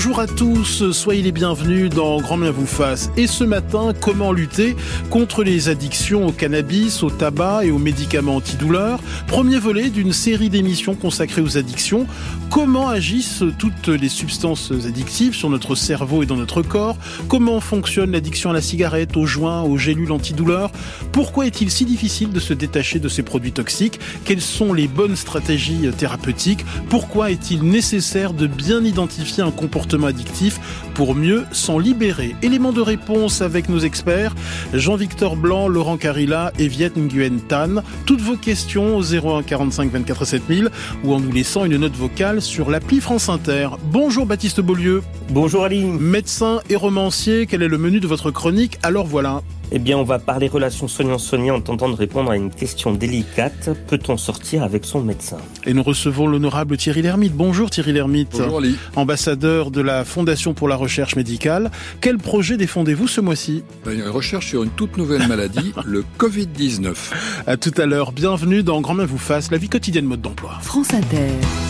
Bonjour à tous, soyez les bienvenus dans Grand Bien vous fasse. Et ce matin, comment lutter contre les addictions au cannabis, au tabac et aux médicaments antidouleurs. Premier volet d'une série d'émissions consacrées aux addictions. Comment agissent toutes les substances addictives sur notre cerveau et dans notre corps? Comment fonctionne l'addiction à la cigarette, au joint, aux gélules antidouleurs? Pourquoi est-il si difficile de se détacher de ces produits toxiques? Quelles sont les bonnes stratégies thérapeutiques? Pourquoi est-il nécessaire de bien identifier un comportement addictif pour mieux s'en libérer? Éléments de réponse avec nos experts, Jean-Victor Blanc, Laurent Carilla et Viet Nguyen Tan. Toutes vos questions au 01 45 24 7000 ou en nous laissant une note vocale sur l'appli France Inter. Bonjour Baptiste Beaulieu. Bonjour Ali. Médecin et romancier, quel est le menu de votre chronique? Alors voilà. Eh bien, on va parler relations soignant-soignant en tentant de répondre à une question délicate. Peut-on sortir avec son médecin? Et nous recevons l'honorable Thierry Lhermitte. Bonjour Thierry Lhermitte. Bonjour Ali. Ambassadeur de la Fondation pour la recherche médicale. Quel projet défendez-vous ce mois-ci? Il y a une recherche sur une toute nouvelle maladie, le Covid-19. À tout à l'heure. Bienvenue dans Grand Bien vous fasse, la vie quotidienne mode d'emploi. France Inter.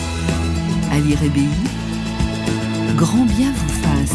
Ali Rébéi. Grand Bien vous fasse.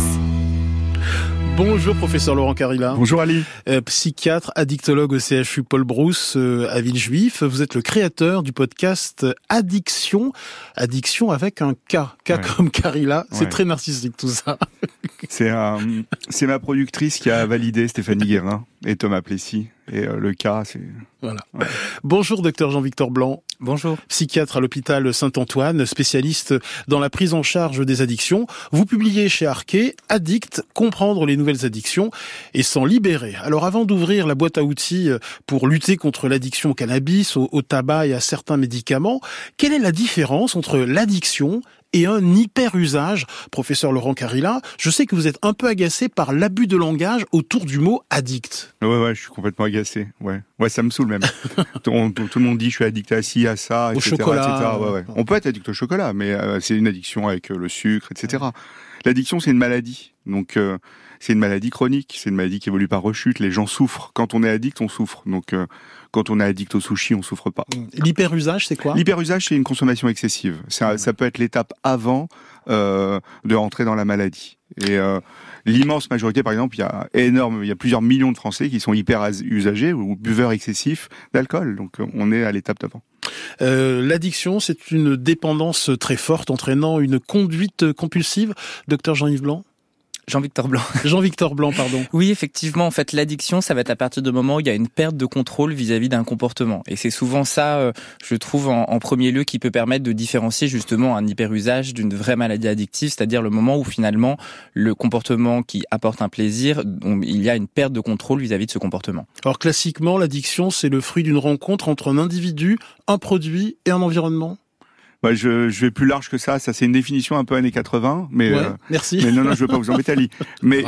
Bonjour professeur Laurent Carilla. Bonjour Ali. Psychiatre, addictologue au CHU Paul Brousse à Villejuif. Vous êtes le créateur du podcast Addiction. Addiction avec un K. K ouais. Comme Carilla. C'est très narcissique tout ça. C'est ma productrice qui a validé, Stéphanie Guérin et Thomas Plessis. Et le cas, c'est... Voilà. Ouais. Bonjour docteur Jean-Victor Blanc. Bonjour. Psychiatre à l'hôpital Saint-Antoine, spécialiste dans la prise en charge des addictions. Vous publiez chez Arquet Addict, comprendre les nouvelles addictions et s'en libérer. Alors avant d'ouvrir la boîte à outils pour lutter contre l'addiction au cannabis, au tabac et à certains médicaments, quelle est la différence entre l'addiction et un hyper-usage? Professeur Laurent Carilla, je sais que vous êtes un peu agacé par l'abus de langage autour du mot addict. Ouais, je suis complètement agacé. Ouais, ça me saoule même. tout le monde dit je suis addict à ci, à ça, etc. Au chocolat. Etc. Ouais. On peut être addict au chocolat, mais c'est une addiction avec le sucre, etc. L'addiction, c'est une maladie. Donc, c'est une maladie chronique. C'est une maladie qui évolue par rechute. Les gens souffrent. Quand on est addict, on souffre. Donc, quand on est addict au sushi, on souffre pas. L'hyperusage, c'est quoi? L'hyperusage, c'est une consommation excessive. Ça peut être l'étape avant de rentrer dans la maladie. Et l'immense majorité, par exemple, il y a plusieurs millions de Français qui sont hyper-usagers ou buveurs excessifs d'alcool. Donc, on est à l'étape d'avant. L'addiction, c'est une dépendance très forte entraînant une conduite compulsive. Docteur Jean-Yves Blanc? Jean-Victor Blanc. Jean-Victor Blanc, pardon. Oui, effectivement, en fait, l'addiction, ça va être à partir du moment où il y a une perte de contrôle vis-à-vis d'un comportement. Et c'est souvent ça, je trouve, en premier lieu, qui peut permettre de différencier justement un hyperusage d'une vraie maladie addictive, c'est-à-dire le moment où finalement, le comportement qui apporte un plaisir, il y a une perte de contrôle vis-à-vis de ce comportement. Alors, classiquement, l'addiction, c'est le fruit d'une rencontre entre un individu, un produit et un environnement? Ouais, je vais plus large que ça. Ça, c'est une définition un peu années 80, mais merci. Mais non, je veux pas vous embêter, Ali. Mais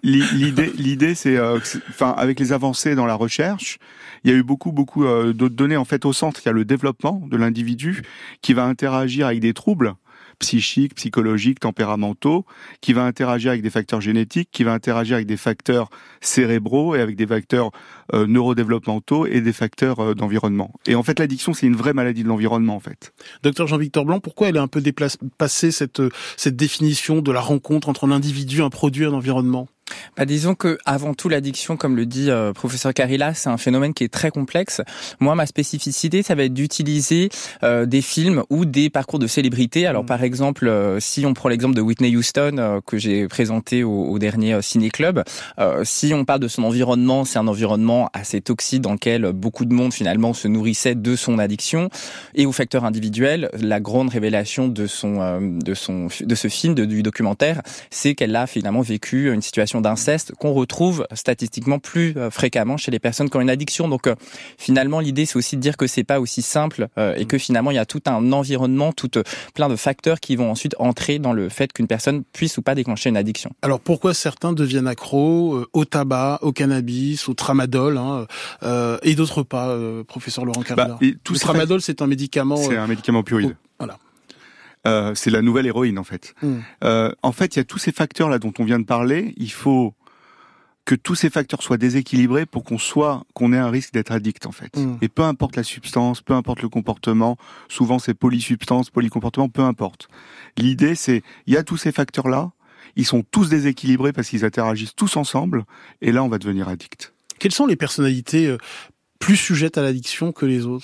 l'idée, c'est, avec les avancées dans la recherche, il y a eu beaucoup d'autres données en fait au centre. Il y a le développement de l'individu qui va interagir avec des troubles psychiques, psychologiques, tempéramentaux, qui va interagir avec des facteurs génétiques, qui va interagir avec des facteurs cérébraux et avec des facteurs neurodéveloppementaux et des facteurs d'environnement. Et en fait, l'addiction, c'est une vraie maladie de l'environnement, en fait. Docteur Jean-Victor Blanc, pourquoi elle est un peu dépassée cette définition de la rencontre entre un individu, un produit et un environnement? Disons que avant tout l'addiction, comme le dit professeur Carilla, c'est un phénomène qui est très complexe. Moi, ma spécificité, ça va être d'utiliser des films ou des parcours de célébrités. Alors par exemple, si on prend l'exemple de Whitney Houston que j'ai présenté au dernier Ciné Club, si on parle de son environnement, c'est un environnement assez toxique dans lequel beaucoup de monde finalement se nourrissait de son addiction. Et au facteur individuel, la grande révélation de ce film, du documentaire, c'est qu'elle a finalement vécu une situation d'inceste qu'on retrouve statistiquement plus fréquemment chez les personnes qui ont une addiction. Donc finalement, l'idée, c'est aussi de dire que c'est pas aussi simple et que finalement, il y a tout un environnement, plein de facteurs qui vont ensuite entrer dans le fait qu'une personne puisse ou pas déclencher une addiction. Alors pourquoi certains deviennent accros au tabac, au cannabis, au tramadol et d'autres pas, professeur Laurent Carilla? Le tramadol, c'est un médicament... C'est un médicament opioïde. Voilà. C'est la nouvelle héroïne en fait. En fait, il y a tous ces facteurs là dont on vient de parler. Il faut que tous ces facteurs soient déséquilibrés pour qu'on ait un risque d'être addict en fait. Et peu importe la substance, peu importe le comportement, souvent c'est polysubstance, polycomportement, peu importe. L'idée c'est, il y a tous ces facteurs là. ils sont tous déséquilibrés parce qu'ils interagissent tous ensemble, et là on va devenir addict. Quelles sont les personnalités plus sujettes à l'addiction que les autres ?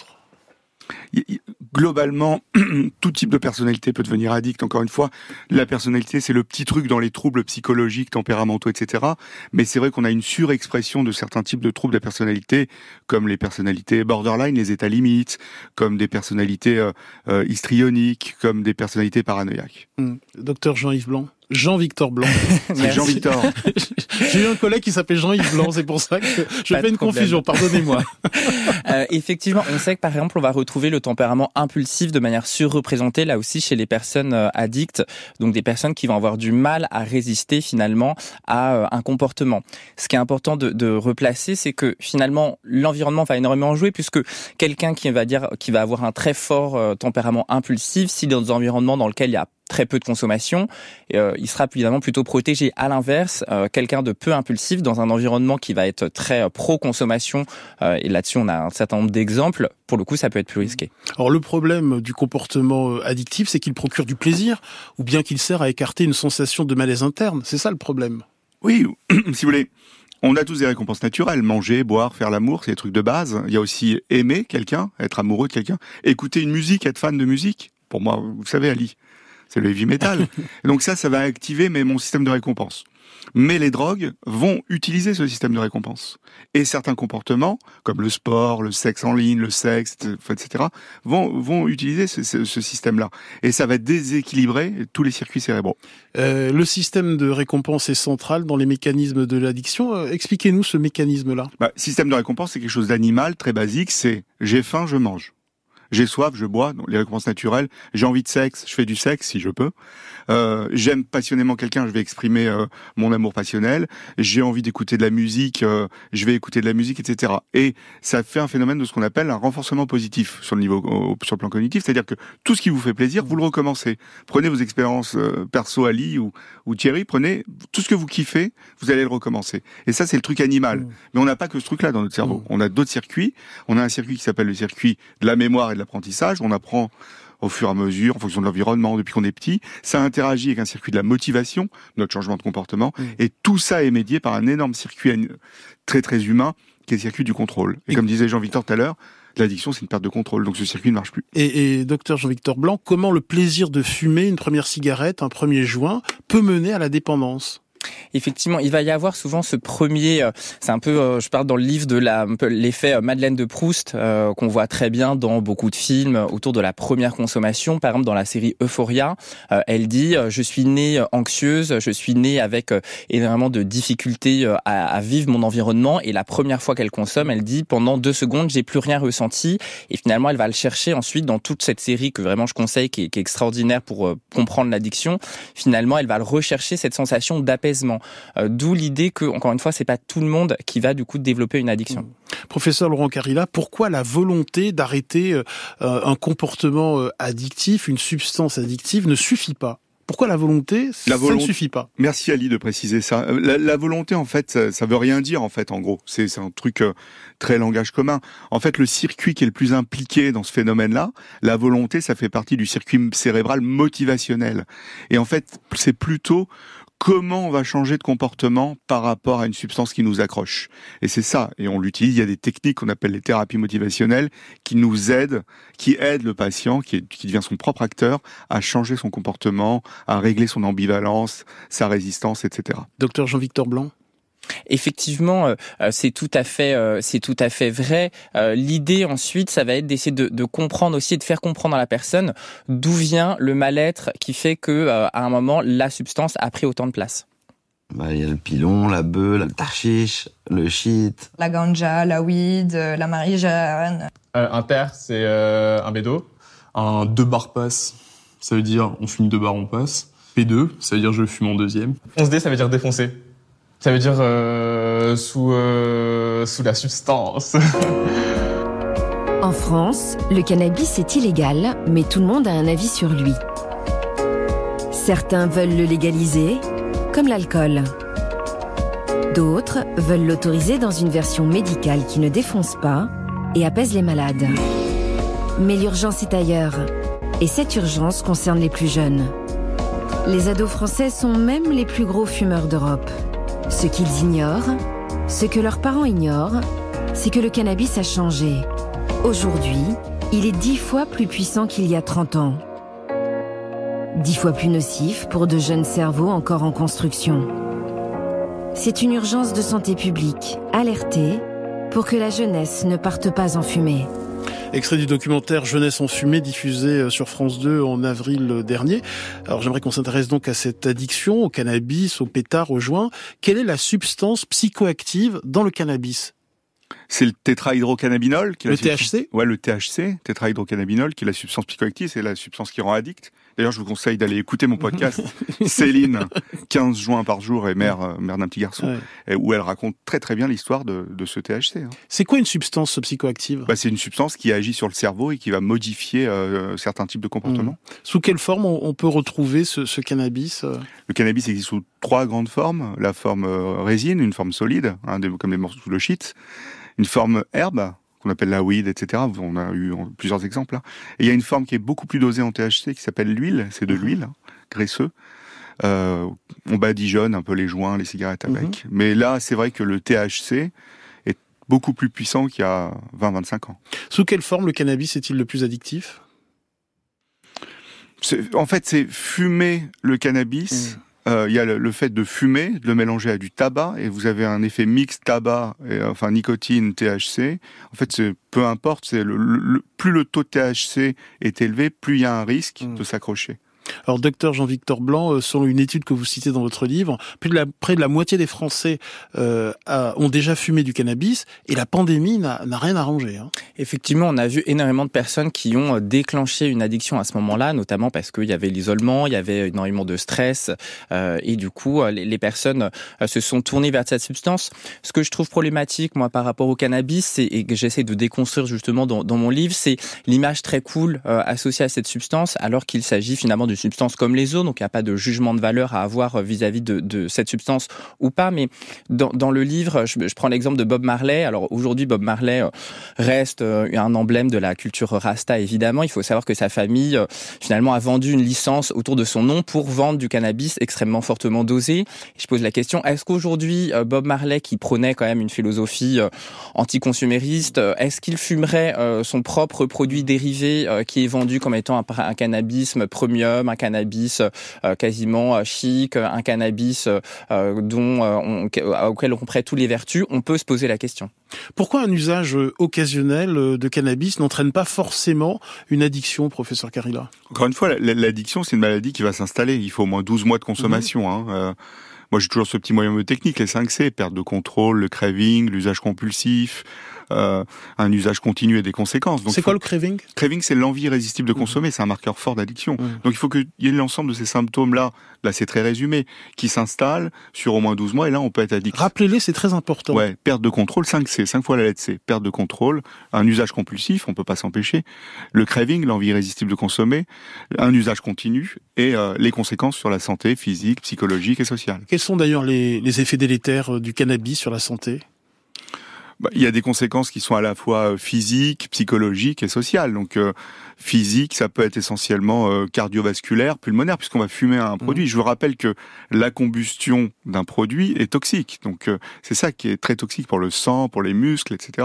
Globalement, tout type de personnalité peut devenir addict. Encore une fois, la personnalité, c'est le petit truc dans les troubles psychologiques, tempéramentaux, etc. Mais c'est vrai qu'on a une surexpression de certains types de troubles de personnalité, comme les personnalités borderline, les états limites, comme des personnalités histrioniques, comme des personnalités paranoïaques. Docteur Jean-Yves Blanc. Jean-Victor Blanc. C'est Jean-Victor. J'ai eu un collègue qui s'appelle Jean-Yves Blanc, c'est pour ça que je fais une confusion, pardonnez-moi. Effectivement, on sait que par exemple, on va retrouver le tempérament impulsif de manière surreprésentée, là aussi chez les personnes addictes, donc des personnes qui vont avoir du mal à résister finalement à un comportement. Ce qui est important de replacer, c'est que finalement, l'environnement va énormément jouer, puisque quelqu'un qui va avoir un très fort tempérament impulsif, si dans un environnement dans lequel il y a très peu de consommation, il sera évidemment plutôt protégé. À l'inverse, quelqu'un de peu impulsif dans un environnement qui va être très pro-consommation, et là-dessus on a un certain nombre d'exemples, pour le coup ça peut être plus risqué. Alors le problème du comportement addictif, c'est qu'il procure du plaisir, ou bien qu'il sert à écarter une sensation de malaise interne. C'est ça le problème. Oui, si vous voulez. On a tous des récompenses naturelles, manger, boire, faire l'amour, c'est des trucs de base. Il y a aussi aimer quelqu'un, être amoureux de quelqu'un, écouter une musique, être fan de musique. Pour moi, vous savez, Ali, c'est le heavy metal. Et donc ça va activer mon système de récompense. Mais les drogues vont utiliser ce système de récompense. Et certains comportements, comme le sport, le sexe en ligne, le sexe, etc., vont utiliser ce système-là. Et ça va déséquilibrer tous les circuits cérébraux. Le système de récompense est central dans les mécanismes de l'addiction. Expliquez-nous ce mécanisme-là. Système de récompense, c'est quelque chose d'animal, très basique. C'est j'ai faim, je mange. J'ai soif, je bois, donc les récompenses naturelles. J'ai envie de sexe, je fais du sexe si je peux. J'aime passionnément quelqu'un, je vais exprimer mon amour passionnel. J'ai envie d'écouter de la musique, je vais écouter de la musique, etc. Et ça fait un phénomène de ce qu'on appelle un renforcement positif sur le plan cognitif, c'est-à-dire que tout ce qui vous fait plaisir, vous le recommencez. Prenez vos expériences perso, Ali ou Thierry, prenez tout ce que vous kiffez, vous allez le recommencer. Et ça, c'est le truc animal. Mais on n'a pas que ce truc-là dans notre cerveau. On a d'autres circuits. On a un circuit qui s'appelle le circuit de la mémoire et de l'apprentissage. On apprend au fur et à mesure, en fonction de l'environnement, depuis qu'on est petit. Ça interagit avec un circuit de la motivation, notre changement de comportement. Et tout ça est médié par un énorme circuit très très humain, qui est le circuit du contrôle. Et comme disait Jean-Victor tout à l'heure, l'addiction, c'est une perte de contrôle. Donc ce circuit ne marche plus. Et docteur Jean-Victor Blanc, comment le plaisir de fumer une première cigarette, un premier joint, peut mener à la dépendance ? Effectivement, il va y avoir souvent ce premier, c'est un peu, je parle dans le livre de l'effet Madeleine de Proust, qu'on voit très bien dans beaucoup de films autour de la première consommation. Par exemple, dans la série Euphoria, elle dit je suis née anxieuse, je suis née avec énormément de difficultés à vivre mon environnement, et la première fois qu'elle consomme, elle dit pendant 2 secondes, j'ai plus rien ressenti, et finalement elle va le chercher ensuite dans toute cette série que vraiment je conseille, qui est extraordinaire pour comprendre l'addiction. Finalement, elle va le rechercher, cette sensation d'apaisement. D'où l'idée que, encore une fois, c'est pas tout le monde qui va du coup développer une addiction. Professeur Laurent Carilla, pourquoi la volonté d'arrêter un comportement addictif, une substance addictive ne suffit pas ? Pourquoi la volonté, ça ne suffit pas ? Merci Ali de préciser ça. La volonté, en fait, ça veut rien dire, en fait, en gros. C'est un truc très langage commun. En fait, le circuit qui est le plus impliqué dans ce phénomène-là, la volonté, ça fait partie du circuit cérébral motivationnel. Et en fait, c'est plutôt comment on va changer de comportement par rapport à une substance qui nous accroche. Et c'est ça, et on l'utilise, il y a des techniques qu'on appelle les thérapies motivationnelles qui nous aident, qui aident le patient, qui devient son propre acteur, à changer son comportement, à régler son ambivalence, sa résistance, etc. Docteur Jean-Victor Blanc ? Effectivement, c'est tout à fait vrai. L'idée ensuite, ça va être d'essayer de comprendre aussi et de faire comprendre à la personne d'où vient le mal-être qui fait que à un moment la substance a pris autant de place. Il y a le pilon, la beuh, le tarchiche, le shit, la ganja, la weed, la marijuana. Un terre, c'est un bédo. Un 2 bars passe, ça veut dire on fume 2 bars, on passe. P2, ça veut dire je fume en deuxième. 11D, ça veut dire défoncer. Ça veut dire sous la substance. En France, le cannabis est illégal, mais tout le monde a un avis sur lui. Certains veulent le légaliser, comme l'alcool. D'autres veulent l'autoriser dans une version médicale qui ne défonce pas et apaise les malades. Mais l'urgence est ailleurs, et cette urgence concerne les plus jeunes. Les ados français sont même les plus gros fumeurs d'Europe. Ce qu'ils ignorent, ce que leurs parents ignorent, c'est que le cannabis a changé. Aujourd'hui, il est 10 fois plus puissant qu'il y a 30 ans. 10 fois plus nocif pour de jeunes cerveaux encore en construction. C'est une urgence de santé publique, alertée, pour que la jeunesse ne parte pas en fumée. Extrait du documentaire Jeunesse en fumée diffusé sur France 2 en avril dernier. Alors j'aimerais qu'on s'intéresse donc à cette addiction, au cannabis, au pétard, au joint. Quelle est la substance psychoactive dans le cannabis ? C'est le tétrahydrocannabinol. Le THC ? Ouais, le THC, tétrahydrocannabinol, qui est la substance psychoactive, c'est la substance qui rend addict. D'ailleurs, je vous conseille d'aller écouter mon podcast, Céline, 15 joints par jour et mère d'un petit garçon, où elle raconte très très bien l'histoire de ce THC. Hein. C'est quoi une substance psychoactive ? C'est une substance qui agit sur le cerveau et qui va modifier certains types de comportements. Sous quelle forme on peut retrouver ce cannabis ? Le cannabis existe sous 3 grandes formes. La forme résine, une forme solide, comme les morceaux de shit. Une forme herbe, qu'on appelle la weed, etc. On a eu plusieurs exemples. Hein. Et il y a une forme qui est beaucoup plus dosée en THC, qui s'appelle l'huile. C'est de l'huile, graisseux. On badigeonne un peu les joints, les cigarettes avec. Mais là, c'est vrai que le THC est beaucoup plus puissant qu'il y a 20-25 ans. Sous quelle forme le cannabis est-il le plus addictif ? En fait, c'est fumer le cannabis... Il y a le fait de fumer, de le mélanger à du tabac, et vous avez un effet mix tabac, nicotine, THC. En fait, peu importe, plus le taux de THC est élevé, plus il y a un risque de s'accrocher. Alors, docteur Jean-Victor Blanc, selon une étude que vous citez dans votre livre, près de la moitié des Français ont déjà fumé du cannabis et la pandémie n'a rien arrangé. Hein. Effectivement, on a vu énormément de personnes qui ont déclenché une addiction à ce moment-là, notamment parce qu'il y avait l'isolement, il y avait énormément de stress et du coup, les personnes se sont tournées vers cette substance. Ce que je trouve problématique, moi, par rapport au cannabis, et que j'essaie de déconstruire justement dans mon livre, c'est l'image très cool associée à cette substance, alors qu'il s'agit finalement d'une substance comme les autres, donc il n'y a pas de jugement de valeur à avoir vis-à-vis de cette substance ou pas, mais dans le livre, je prends l'exemple de Bob Marley. Alors aujourd'hui, Bob Marley reste un emblème de la culture Rasta, évidemment. Il faut savoir que sa famille, finalement, a vendu une licence autour de son nom pour vendre du cannabis extrêmement fortement dosé. Et je pose la question, est-ce qu'aujourd'hui, Bob Marley, qui prônait quand même une philosophie anticonsumériste, est-ce qu'il fumerait son propre produit dérivé qui est vendu comme étant un cannabis premium, un cannabis quasiment chic, un cannabis auquel on prête toutes les vertus? On peut se poser la question. Pourquoi un usage occasionnel de cannabis n'entraîne pas forcément une addiction, professeur Carilla? Encore une fois, l'addiction, c'est une maladie qui va s'installer. Il faut au moins 12 mois de consommation. Moi, j'ai toujours ce petit moyen technique, les 5C, perte de contrôle, le craving, l'usage compulsif, un usage continu et des conséquences. Donc, c'est quoi le craving? Craving, c'est l'envie irrésistible de consommer, c'est un marqueur fort d'addiction. Donc il faut qu'il y ait l'ensemble de ces symptômes-là, là c'est très résumé, qui s'installent sur au moins 12 mois, et là on peut être addict. Rappelez-les, c'est très important. Ouais, perte de contrôle, 5C, 5 fois la lettre C, perte de contrôle, un usage compulsif, on peut pas s'empêcher, le craving, l'envie irrésistible de consommer, un usage continu, et les conséquences sur la santé physique, psychologique et sociale. Quels sont d'ailleurs les effets délétères du cannabis sur la santé? Il y a des conséquences qui sont à la fois physiques, psychologiques et sociales. Donc physique, ça peut être essentiellement cardiovasculaire, pulmonaire, puisqu'on va fumer un produit. Je vous rappelle que la combustion d'un produit est toxique. Donc c'est ça qui est très toxique pour le sang, pour les muscles, etc.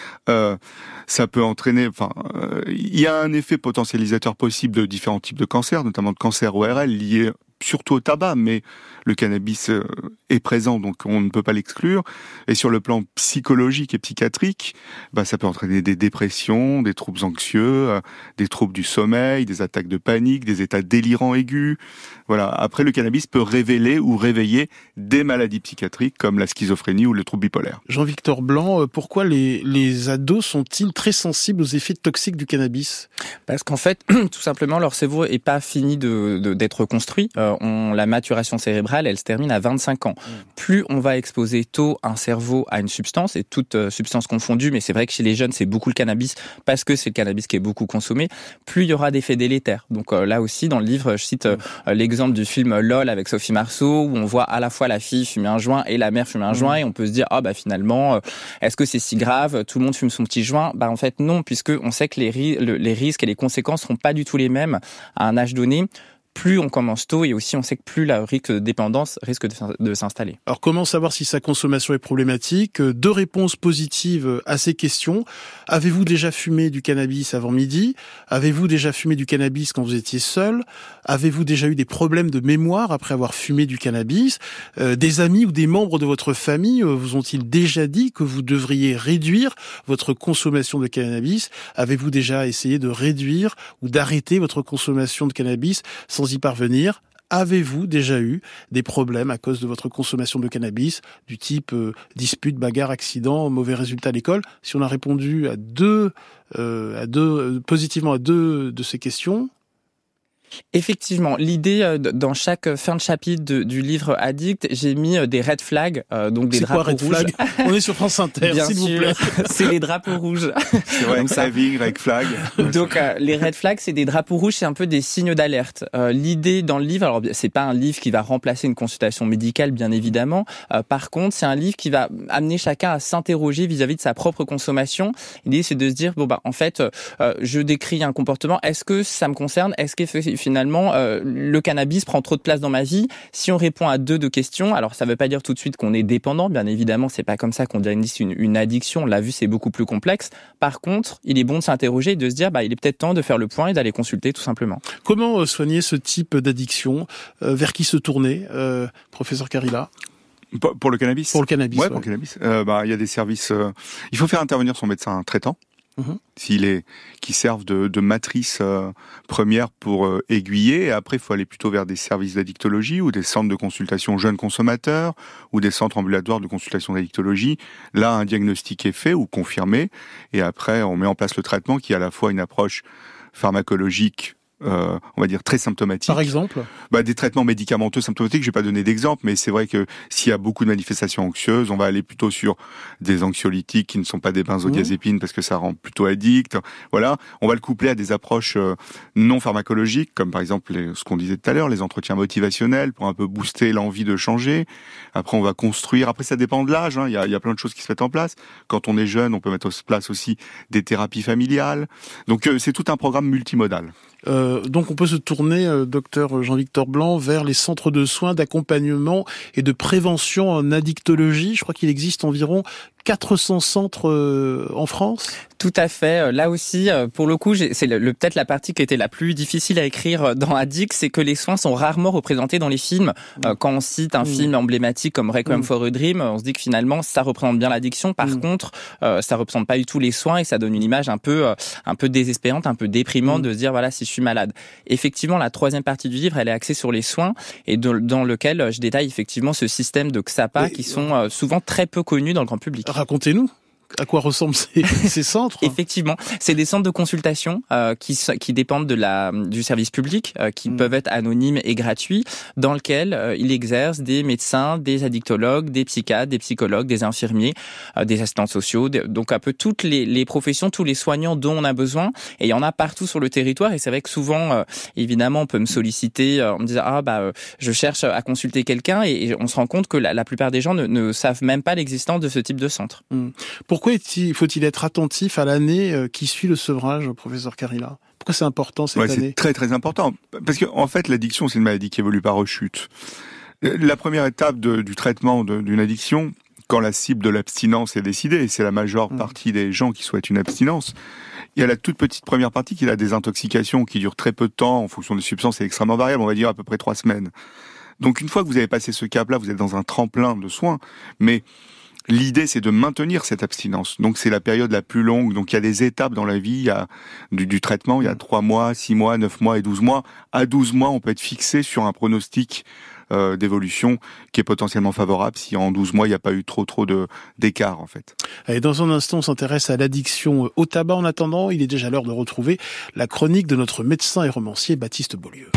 Ça peut entraîner... il y a un effet potentialisateur possible de différents types de cancers, notamment de cancer ORL liés surtout au tabac, mais le cannabis est présent, donc on ne peut pas l'exclure. Et sur le plan psychologique et psychiatrique, ça peut entraîner des dépressions, des troubles anxieux, des troubles du sommeil, des attaques de panique, des états délirants aigus. Voilà. Après, le cannabis peut révéler ou réveiller des maladies psychiatriques comme la schizophrénie ou le trouble bipolaire. Jean-Victor Blanc, pourquoi les ados sont-ils très sensibles aux effets toxiques du cannabis? Parce qu'en fait, tout simplement, leur cerveau est pas fini d'être construit. La maturation cérébrale, elle se termine à 25 ans. Plus on va exposer tôt un cerveau à une substance, et toute substance confondue, mais c'est vrai que chez les jeunes, c'est beaucoup le cannabis, parce que c'est le cannabis qui est beaucoup consommé, plus il y aura d'effets délétères. Donc là aussi, dans le livre, je cite l'exemple du film LOL avec Sophie Marceau, où on voit à la fois la fille fumer un joint et la mère fumer un joint, et on peut se dire, finalement, est-ce que c'est si grave? Tout le monde fume son petit joint? En fait, non, puisque on sait que les risques et les conséquences seront pas du tout les mêmes à un âge donné. plus on commence tôt et aussi on sait que plus la risque de dépendance risque de s'installer. Alors comment savoir si sa consommation est problématique ? 2 réponses positives à ces questions. Avez-vous déjà fumé du cannabis avant midi ? Avez-vous déjà fumé du cannabis quand vous étiez seul ? Avez-vous déjà eu des problèmes de mémoire après avoir fumé du cannabis ? Des amis ou des membres de votre famille vous ont-ils déjà dit que vous devriez réduire votre consommation de cannabis ? Avez-vous déjà essayé de réduire ou d'arrêter votre consommation de cannabis sans y parvenir ? Avez-vous déjà eu des problèmes à cause de votre consommation de cannabis, du type dispute, bagarre, accident, mauvais résultat à l'école ? Si on a répondu positivement à 2 de ces questions... Effectivement, l'idée dans chaque fin de chapitre du livre Addict, j'ai mis des red flags, donc des drapeaux rouges. Flag on est sur France Inter, bien s'il sûr, vous plaît. C'est les drapeaux rouges. C'est vrai, saving, red flag. Donc les red flags, c'est des drapeaux rouges, c'est un peu des signes d'alerte. L'idée dans le livre, alors c'est pas un livre qui va remplacer une consultation médicale, bien évidemment. Par contre, c'est un livre qui va amener chacun à s'interroger vis-à-vis de sa propre consommation. L'idée, c'est de se dire en fait, je décris un comportement. Est-ce que ça me concerne ? Est-ce que finalement, le cannabis prend trop de place dans ma vie. Si on répond à 2 questions, alors ça ne veut pas dire tout de suite qu'on est dépendant, bien évidemment, c'est pas comme ça qu'on diagnostique une addiction. On l'a vu, c'est beaucoup plus complexe. Par contre, il est bon de s'interroger et de se dire, il est peut-être temps de faire le point et d'aller consulter tout simplement. Comment soigner ce type d'addiction ? Vers qui se tourner, professeur Carilla ? Pour le cannabis ? Pour le cannabis. Ouais, pour le cannabis. Il y a des services. Il faut faire intervenir son médecin traitant. Qui servent de matrice première pour aiguiller. Et après, il faut aller plutôt vers des services d'addictologie ou des centres de consultation jeunes consommateurs ou des centres ambulatoires de consultation d'addictologie. Là, un diagnostic est fait ou confirmé. Et après, on met en place le traitement qui est à la fois une approche pharmacologique, on va dire très symptomatique. Par exemple ? Des traitements médicamenteux symptomatiques, je vais pas donner d'exemple, mais c'est vrai que s'il y a beaucoup de manifestations anxieuses, on va aller plutôt sur des anxiolytiques qui ne sont pas des benzodiazépines parce que ça rend plutôt addict. Voilà, on va le coupler à des approches non pharmacologiques, comme par exemple ce qu'on disait tout à l'heure, les entretiens motivationnels pour un peu booster l'envie de changer. Après, on va construire. Après, ça dépend de l'âge. Il y a plein de choses qui se mettent en place. Quand on est jeune, on peut mettre en place aussi des thérapies familiales. Donc, c'est tout un programme multimodal. Donc on peut se tourner, docteur Jean-Victor Blanc, vers les centres de soins, d'accompagnement et de prévention en addictologie. Je crois qu'il existe environ 400 centres en France. Tout à fait. Là aussi, pour le coup, c'est peut-être la partie qui était la plus difficile à écrire dans Addict, c'est que les soins sont rarement représentés dans les films. Quand on cite un film emblématique comme Requiem for a Dream, on se dit que finalement, ça représente bien l'addiction. Par contre, ça représente pas du tout les soins et ça donne une image un peu désespérante, un peu déprimante de se dire, voilà, si je suis malade. Effectivement, la 3e partie du livre, elle est axée sur les soins et dans lequel je détaille effectivement ce système de XAPA qui sont souvent très peu connus dans le grand public. Racontez-nous. À quoi ressemblent ces centres ? Effectivement, c'est des centres de consultation qui dépendent du service public, qui peuvent être anonymes et gratuits, dans lequel il exerce des médecins, des addictologues, des psychiatres, des psychologues, des infirmiers, des assistants sociaux, donc un peu toutes les professions, tous les soignants dont on a besoin. Et il y en a partout sur le territoire. Et c'est vrai que souvent, évidemment, on peut me solliciter en me disant je cherche à consulter quelqu'un, et on se rend compte que la plupart des gens ne savent même pas l'existence de ce type de centre. Pourquoi faut-il être attentif à l'année qui suit le sevrage, professeur Carilla ? Pourquoi c'est important cette année ? C'est très très important. Parce que en fait, l'addiction, c'est une maladie qui évolue par rechute. La première étape du traitement d'une addiction, quand la cible de l'abstinence est décidée, et c'est la majeure partie des gens qui souhaitent une abstinence, il y a la toute petite première partie qui est la désintoxication, qui dure très peu de temps, en fonction des substances, c'est extrêmement variable, on va dire à peu près 3 semaines. Donc une fois que vous avez passé ce cap-là, vous êtes dans un tremplin de soins, mais l'idée, c'est de maintenir cette abstinence. Donc, c'est la période la plus longue. Donc, il y a des étapes dans la vie. Il y a du traitement. Il y a 3 mois, 6 mois, 9 mois et 12 mois. À 12 mois, on peut être fixé sur un pronostic d'évolution qui est potentiellement favorable si en 12 mois, il n'y a pas eu trop d'écart, en fait. Et dans un instant, on s'intéresse à l'addiction au tabac. En attendant, il est déjà l'heure de retrouver la chronique de notre médecin et romancier Baptiste Beaulieu.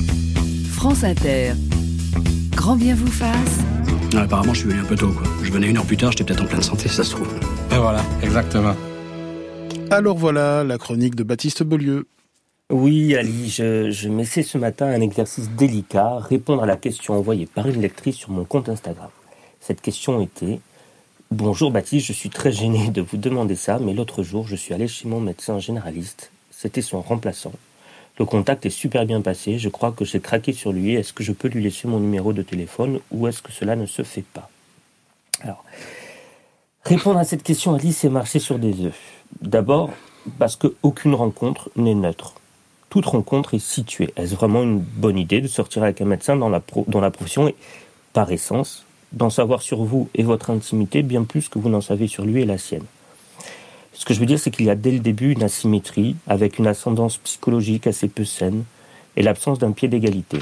France Inter. Grand bien vous fasse. Apparemment, je suis venu un peu tôt, quoi. Je venais 1 heure plus tard, j'étais peut-être en pleine santé, ça se trouve. Et voilà, exactement. Alors voilà, la chronique de Baptiste Beaulieu. Oui, Ali, je m'essaie ce matin un exercice délicat, répondre à la question envoyée par une lectrice sur mon compte Instagram. Cette question était « Bonjour Baptiste, je suis très gêné de vous demander ça, mais l'autre jour, je suis allé chez mon médecin généraliste. C'était son remplaçant. Le contact est super bien passé, je crois que j'ai craqué sur lui. Est-ce que je peux lui laisser mon numéro de téléphone ou est-ce que cela ne se fait pas ? Alors, répondre à cette question, Alice, c'est marcher sur des œufs. D'abord, parce qu'aucune rencontre n'est neutre. Toute rencontre est située. Est-ce vraiment une bonne idée de sortir avec un médecin dont la profession est, par essence, d'en savoir sur vous et votre intimité bien plus que vous n'en savez sur lui et la sienne ? Ce que je veux dire, c'est qu'il y a dès le début une asymétrie, avec une ascendance psychologique assez peu saine et l'absence d'un pied d'égalité.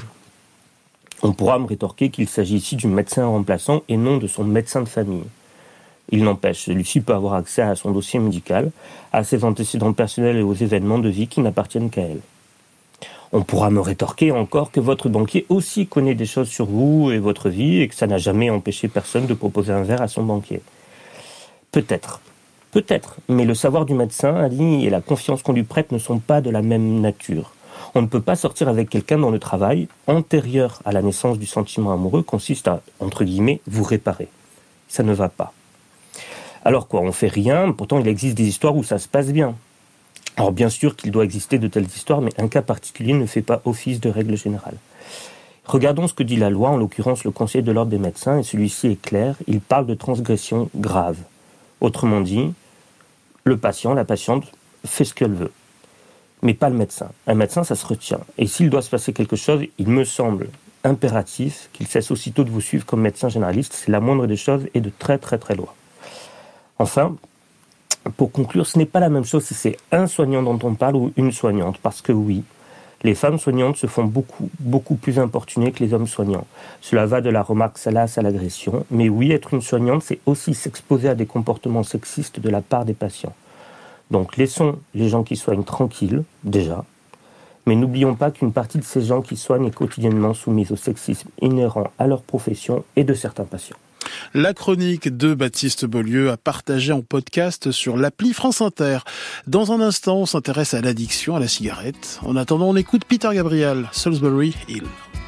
On pourra me rétorquer qu'il s'agit ici du médecin remplaçant et non de son médecin de famille. Il n'empêche, celui-ci peut avoir accès à son dossier médical, à ses antécédents personnels et aux événements de vie qui n'appartiennent qu'à elle. On pourra me rétorquer encore que votre banquier aussi connaît des choses sur vous et votre vie et que ça n'a jamais empêché personne de proposer un verre à son banquier. Peut-être, mais le savoir du médecin, Ali, et la confiance qu'on lui prête ne sont pas de la même nature. On ne peut pas sortir avec quelqu'un dont le travail, antérieur à la naissance du sentiment amoureux, consiste à, entre guillemets, vous réparer. Ça ne va pas. Alors quoi, on fait rien, pourtant il existe des histoires où ça se passe bien. Alors bien sûr qu'il doit exister de telles histoires, mais un cas particulier ne fait pas office de règle générale. Regardons ce que dit la loi, en l'occurrence le Conseil de l'ordre des médecins, et celui-ci est clair, il parle de transgression grave. Autrement dit, le patient, la patiente, fait ce qu'elle veut, mais pas le médecin. Un médecin, ça se retient. Et s'il doit se passer quelque chose, il me semble impératif qu'il cesse aussitôt de vous suivre comme médecin généraliste. C'est la moindre des choses et de très très très loin. Enfin, pour conclure, ce n'est pas la même chose si c'est un soignant dont on parle ou une soignante, parce que oui, les femmes soignantes se font beaucoup plus importuner que les hommes soignants. Cela va de la remarque salace à l'agression, mais oui, être une soignante, c'est aussi s'exposer à des comportements sexistes de la part des patients. Donc laissons les gens qui soignent tranquilles, déjà, mais n'oublions pas qu'une partie de ces gens qui soignent est quotidiennement soumise au sexisme inhérent à leur profession et de certains patients. La chronique de Baptiste Beaulieu à partager en podcast sur l'appli France Inter. Dans un instant, on s'intéresse à l'addiction à la cigarette. En attendant, on écoute Peter Gabriel, Salisbury Hill.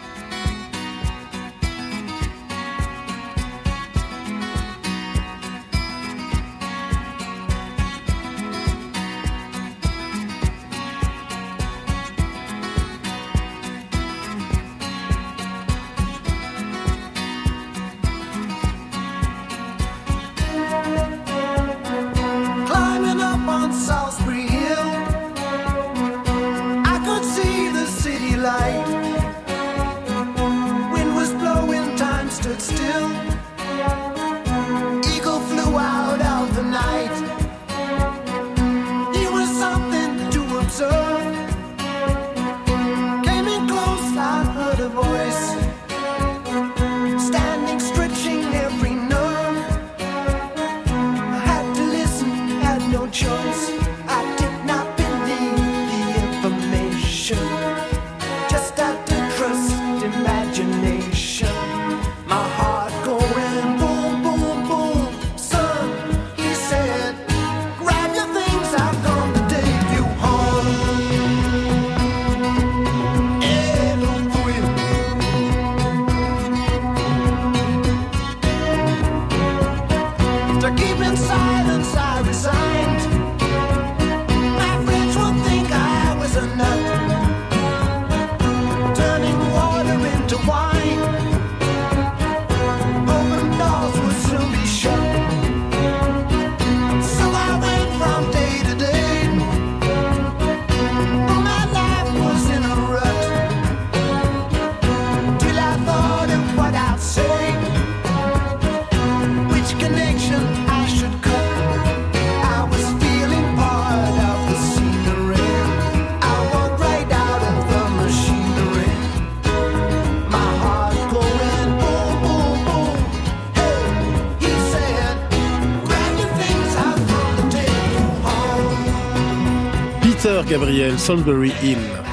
Peter Gabriel, Salisbury Hill.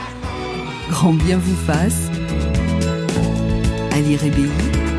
Grand bien vous fasse. Ali Rébéi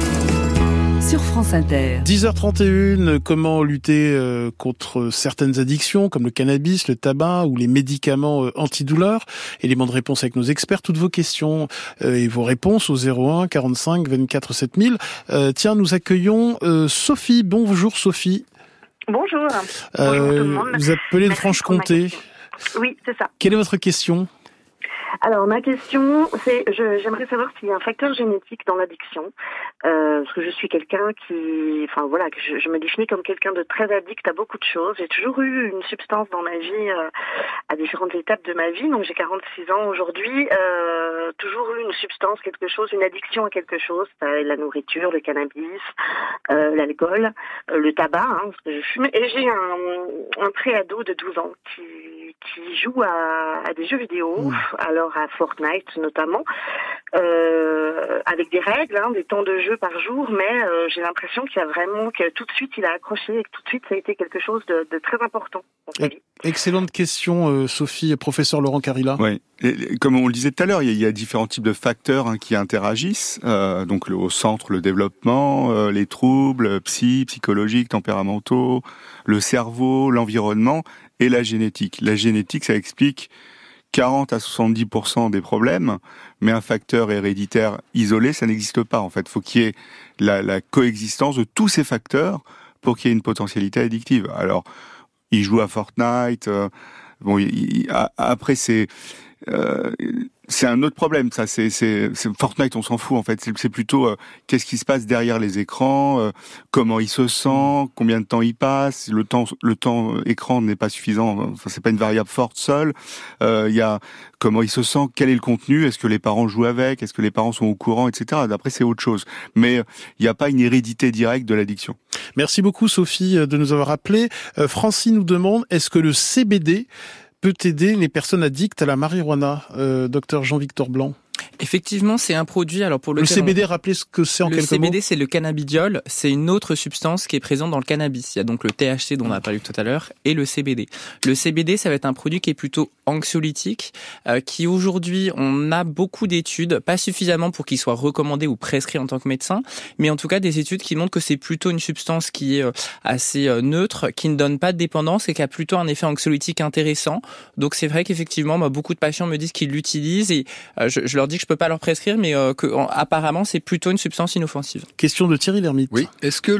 sur France Inter. 10h31, comment lutter contre certaines addictions comme le cannabis, le tabac ou les médicaments antidouleurs. Élément de réponse avec nos experts. Toutes vos questions et vos réponses au 01 45 24 7000. Tiens, nous accueillons Sophie. Bonjour Sophie. Bonjour. Bonjour tout le monde. Vous appelez de Franche-Comté. Oui, c'est ça. Quelle est votre question ? Alors ma question, c'est, j'aimerais savoir s'il y a un facteur génétique dans l'addiction, parce que je suis quelqu'un qui, que je me définis comme quelqu'un de très addict à beaucoup de choses. J'ai toujours eu une substance dans ma vie, à différentes étapes de ma vie. Donc j'ai 46 ans aujourd'hui, toujours eu une substance, quelque chose, une addiction à quelque chose, la nourriture, le cannabis, l'alcool, le tabac, parce que je fume. Et j'ai un préado de 12 ans qui joue à des jeux vidéo, alors à Fortnite notamment, avec des règles, des temps de jeu par jour, mais j'ai l'impression que tout de suite il a accroché et que tout de suite ça a été quelque chose de très important dans sa vie. Excellente question, Sophie, professeur Laurent Carilla. Oui, comme on le disait tout à l'heure, il y a différents types de facteurs qui interagissent. Donc au centre, le développement, les troubles psychologiques, tempéramentaux, le cerveau, l'environnement et la génétique. La génétique, ça explique 40 à 70% des problèmes, mais un facteur héréditaire isolé, ça n'existe pas en fait. Faut qu'il y ait la coexistence de tous ces facteurs pour qu'il y ait une potentialité addictive. Alors, il joue à Fortnite. Après c'est un autre problème. Ça, c'est Fortnite, on s'en fout en fait. C'est plutôt qu'est-ce qui se passe derrière les écrans, comment il se sent, combien de temps il passe. Le temps écran n'est pas suffisant. Enfin, c'est pas une variable forte seule. Il y a comment il se sent, quel est le contenu, est-ce que les parents jouent avec, est-ce que les parents sont au courant, etc. D'après, c'est autre chose. Mais il n'y a pas une hérédité directe de l'addiction. Merci beaucoup, Sophie, de nous avoir appelé. Francine nous demande, est-ce que le CBD peut aider les personnes addictes à la marijuana, docteur Jean-Victor Blanc? Effectivement, c'est un produit. Alors pour le CBD, rappelez ce que c'est en quelques mots. Le CBD, c'est le cannabidiol. C'est une autre substance qui est présente dans le cannabis. Il y a donc le THC dont on a parlé tout à l'heure et le CBD. Le CBD, ça va être un produit qui est plutôt anxiolytique, qui aujourd'hui, on a beaucoup d'études, pas suffisamment pour qu'il soit recommandé ou prescrit en tant que médecin, mais en tout cas des études qui montrent que c'est plutôt une substance qui est assez neutre, qui ne donne pas de dépendance et qui a plutôt un effet anxiolytique intéressant. Donc c'est vrai qu'effectivement, beaucoup de patients me disent qu'ils l'utilisent et je leur dis que je peux pas leur prescrire, mais que apparemment c'est plutôt une substance inoffensive. Question de Thierry Lhermitte. Oui. Est-ce que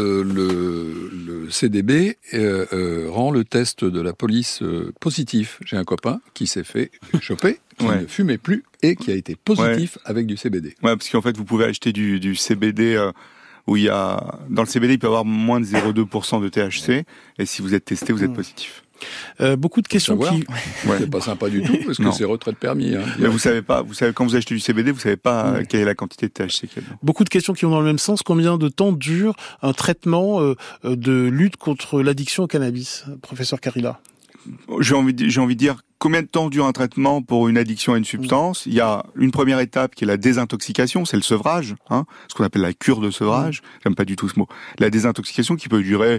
le CDB rend le test de la police positif? J'ai un copain qui s'est fait choper, qui ne fumait plus et qui a été positif avec du CBD. Ouais, parce qu'en fait vous pouvez acheter du CBD où il y a dans le CBD il peut y avoir moins de 0,2% de THC et si vous êtes testé vous êtes positif. Beaucoup de questions qui... C'est pas sympa du tout, parce que c'est retrait de permis. Mais vous savez quand vous achetez du CBD, vous savez pas quelle est la quantité de THC qu'il y a dedans. Beaucoup de questions qui vont dans le même sens. Combien de temps dure un traitement de lutte contre l'addiction au cannabis, professeur Carilla? J'ai envie de dire, combien de temps dure un traitement pour une addiction à une substance? Il y a une première étape qui est la désintoxication, c'est le sevrage, ce qu'on appelle la cure de sevrage. J'aime pas du tout ce mot. La désintoxication qui peut durer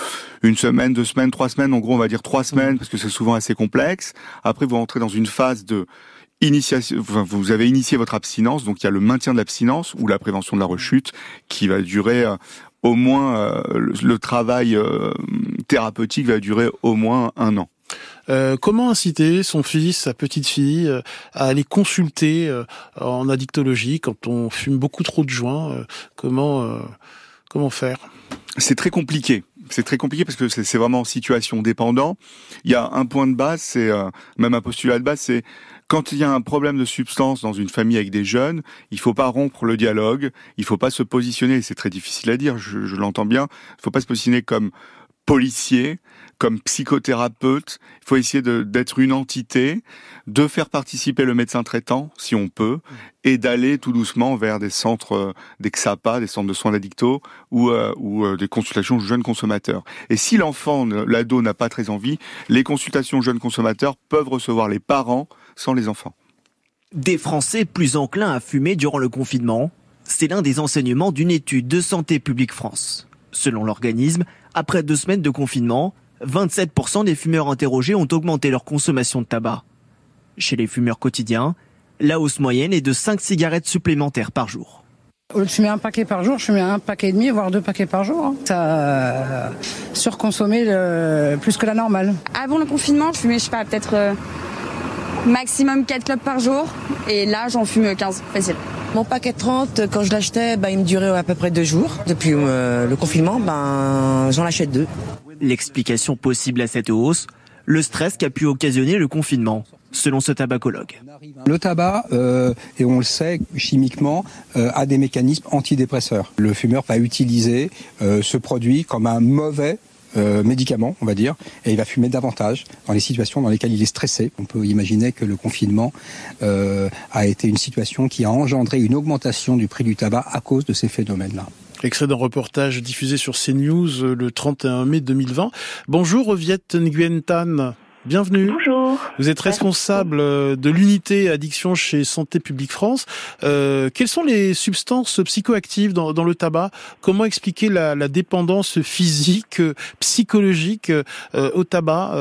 1 semaine, 2 semaines, 3 semaines. En gros, on va dire 3 semaines parce que c'est souvent assez complexe. Après, vous rentrez dans une phase de initiation. Vous avez initié votre abstinence, donc il y a le maintien de l'abstinence ou la prévention de la rechute qui va durer au moins le travail thérapeutique va durer au moins 1 an. Comment inciter son fils, sa petite fille, à aller consulter en addictologie quand on fume beaucoup trop de joints? Comment faire? C'est très compliqué. C'est très compliqué parce que c'est vraiment en situation dépendant. Il y a un point de base, c'est même un postulat de base, c'est quand il y a un problème de substance dans une famille avec des jeunes, il faut pas rompre le dialogue, il faut pas se positionner, c'est très difficile à dire, je l'entends bien, il faut pas se positionner comme policier, comme psychothérapeute, il faut essayer d'être une entité, de faire participer le médecin traitant, si on peut, et d'aller tout doucement vers des centres, des XAPA, des centres de soins addictos, ou des consultations jeunes consommateurs. Et si l'enfant, l'ado n'a pas très envie, les consultations jeunes consommateurs peuvent recevoir les parents sans les enfants. Des Français plus enclins à fumer durant le confinement, c'est l'un des enseignements d'une étude de Santé publique France. Selon l'organisme, après 2 semaines de confinement, 27% des fumeurs interrogés ont augmenté leur consommation de tabac. Chez les fumeurs quotidiens, la hausse moyenne est de 5 cigarettes supplémentaires par jour. Au lieu de fumer 1 paquet par jour, je fumais 1,5 paquets, voire 2 paquets par jour. Ça surconsommait plus que la normale. Avant le confinement, je fumais, peut-être maximum 4 clopes par jour. Et là, j'en fume 15, facile. Mon paquet de 30, quand je l'achetais, il me durait à peu près 2 jours. Depuis le confinement, j'en achète 2. L'explication possible à cette hausse, le stress qu'a pu occasionner le confinement. selon ce tabacologue. Le tabac, et on le sait chimiquement, a des mécanismes antidépresseurs. Le fumeur va utiliser ce produit comme un mauvais médicament, on va dire, et il va fumer davantage dans les situations dans lesquelles il est stressé. On peut imaginer que le confinement a été une situation qui a engendré une augmentation du prix du tabac à cause de ces phénomènes-là. Extrait d'un reportage diffusé sur CNews le 31 mai 2020. Bonjour Viet Nguyen Tan. Bienvenue. Bonjour. Vous êtes responsable de l'unité addiction chez Santé publique France. Quelles sont les substances psychoactives dans le tabac ? Comment expliquer la dépendance physique, psychologique au tabac ?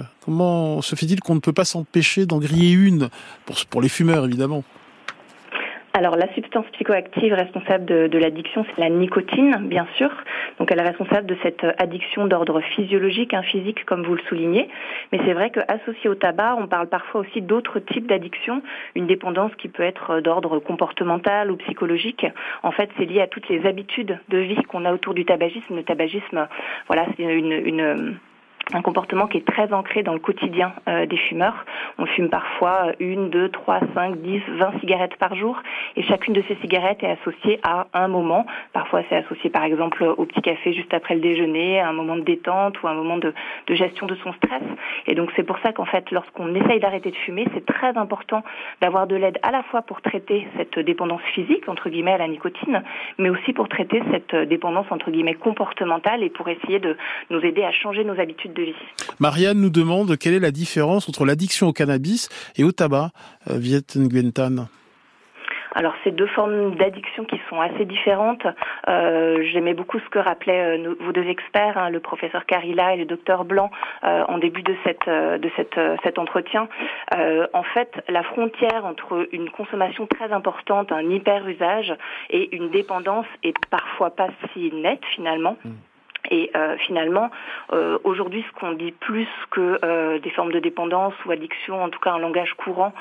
Comment se fait-il qu'on ne peut pas s'empêcher d'en griller une pour les fumeurs, évidemment ? Alors, la substance psychoactive responsable de l'addiction, c'est la nicotine, bien sûr. Donc, elle est responsable de cette addiction d'ordre physiologique, physique, comme vous le soulignez. Mais c'est vrai qu'associé au tabac, on parle parfois aussi d'autres types d'addiction. Une dépendance qui peut être d'ordre comportemental ou psychologique. En fait, c'est lié à toutes les habitudes de vie qu'on a autour du tabagisme. Le tabagisme, voilà, c'est un comportement qui est très ancré dans le quotidien des fumeurs. On fume parfois 1, 2, 3, 5, 10, 20 cigarettes par jour et chacune de ces cigarettes est associée à un moment. Parfois c'est associé par exemple au petit café juste après le déjeuner, à un moment de détente ou à un moment de gestion de son stress. Et donc c'est pour ça qu'en fait lorsqu'on essaye d'arrêter de fumer, c'est très important d'avoir de l'aide à la fois pour traiter cette dépendance physique entre guillemets à la nicotine, mais aussi pour traiter cette dépendance entre guillemets comportementale et pour essayer de nous aider à changer nos habitudes de vie. Marianne nous demande quelle est la différence entre l'addiction au cannabis et au tabac, Viet Nguyen Tan. Alors, c'est deux formes d'addiction qui sont assez différentes. J'aimais beaucoup ce que rappelaient vos deux experts, le professeur Carilla et le docteur Blanc, en début de cet entretien. En fait, la frontière entre une consommation très importante, un hyper-usage, et une dépendance est parfois pas si nette, finalement. Et finalement, aujourd'hui, ce qu'on dit plus que des formes de dépendance ou addiction, en tout cas un langage courant,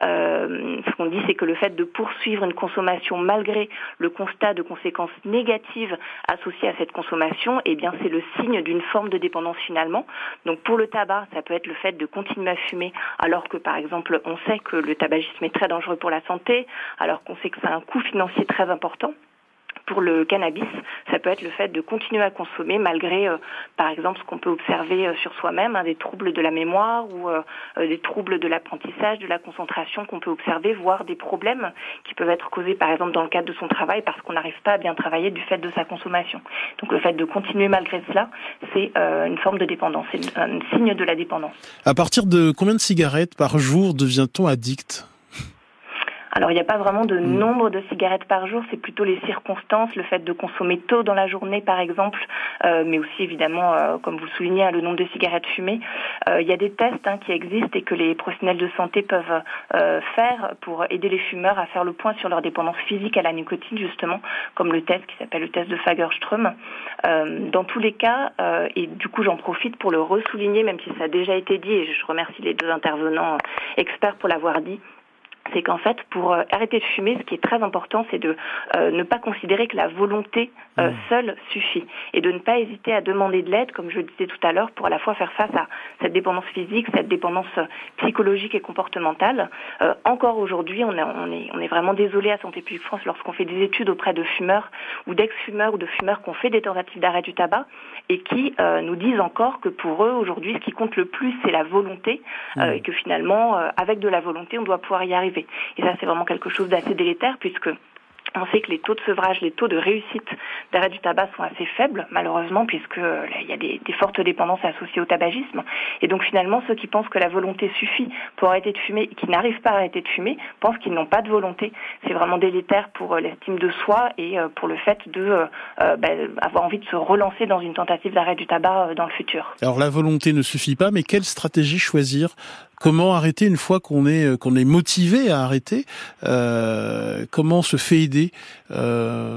ce qu'on dit, c'est que le fait de poursuivre une consommation malgré le constat de conséquences négatives associées à cette consommation, eh bien, c'est le signe d'une forme de dépendance finalement. Donc, pour le tabac, ça peut être le fait de continuer à fumer, alors que, par exemple, on sait que le tabagisme est très dangereux pour la santé, alors qu'on sait que ça a un coût financier très important. Pour le cannabis, ça peut être le fait de continuer à consommer malgré, par exemple, ce qu'on peut observer sur soi-même, des troubles de la mémoire ou des troubles de l'apprentissage, de la concentration qu'on peut observer, voire des problèmes qui peuvent être causés, par exemple, dans le cadre de son travail parce qu'on n'arrive pas à bien travailler du fait de sa consommation. Donc le fait de continuer malgré cela, c'est une forme de dépendance, c'est un signe de la dépendance. À partir de combien de cigarettes par jour devient-on addict ? Alors, il n'y a pas vraiment de nombre de cigarettes par jour, c'est plutôt les circonstances, le fait de consommer tôt dans la journée, par exemple, mais aussi, évidemment, comme vous le soulignez, le nombre de cigarettes fumées. Il y a des tests qui existent et que les professionnels de santé peuvent faire pour aider les fumeurs à faire le point sur leur dépendance physique à la nicotine, justement, comme le test qui s'appelle le test de Fagerström. Dans tous les cas, et du coup, j'en profite pour le ressouligner, même si ça a déjà été dit, et je remercie les deux intervenants experts pour l'avoir dit, c'est qu'en fait, pour arrêter de fumer, ce qui est très important, c'est de ne pas considérer que la volonté seule suffit et de ne pas hésiter à demander de l'aide, comme je le disais tout à l'heure, pour à la fois faire face à cette dépendance physique, cette dépendance psychologique et comportementale. Encore aujourd'hui, on est vraiment désolé à Santé publique France lorsqu'on fait des études auprès de fumeurs ou d'ex-fumeurs ou de fumeurs qui ont fait des tentatives d'arrêt du tabac et qui nous disent encore que pour eux, aujourd'hui, ce qui compte le plus, c'est la volonté et que finalement, avec de la volonté, on doit pouvoir y arriver. Et ça, c'est vraiment quelque chose d'assez délétère puisque on sait que les taux de sevrage, les taux de réussite d'arrêt du tabac sont assez faibles, malheureusement, puisque il y a des fortes dépendances associées au tabagisme. Et donc finalement, ceux qui pensent que la volonté suffit pour arrêter de fumer et qui n'arrivent pas à arrêter de fumer, pensent qu'ils n'ont pas de volonté. C'est vraiment délétère pour l'estime de soi et pour le fait de avoir envie de se relancer dans une tentative d'arrêt du tabac dans le futur. Alors la volonté ne suffit pas, mais quelle stratégie choisir ? Comment arrêter une fois qu'on est motivé à arrêter ? Comment on se fait aider ?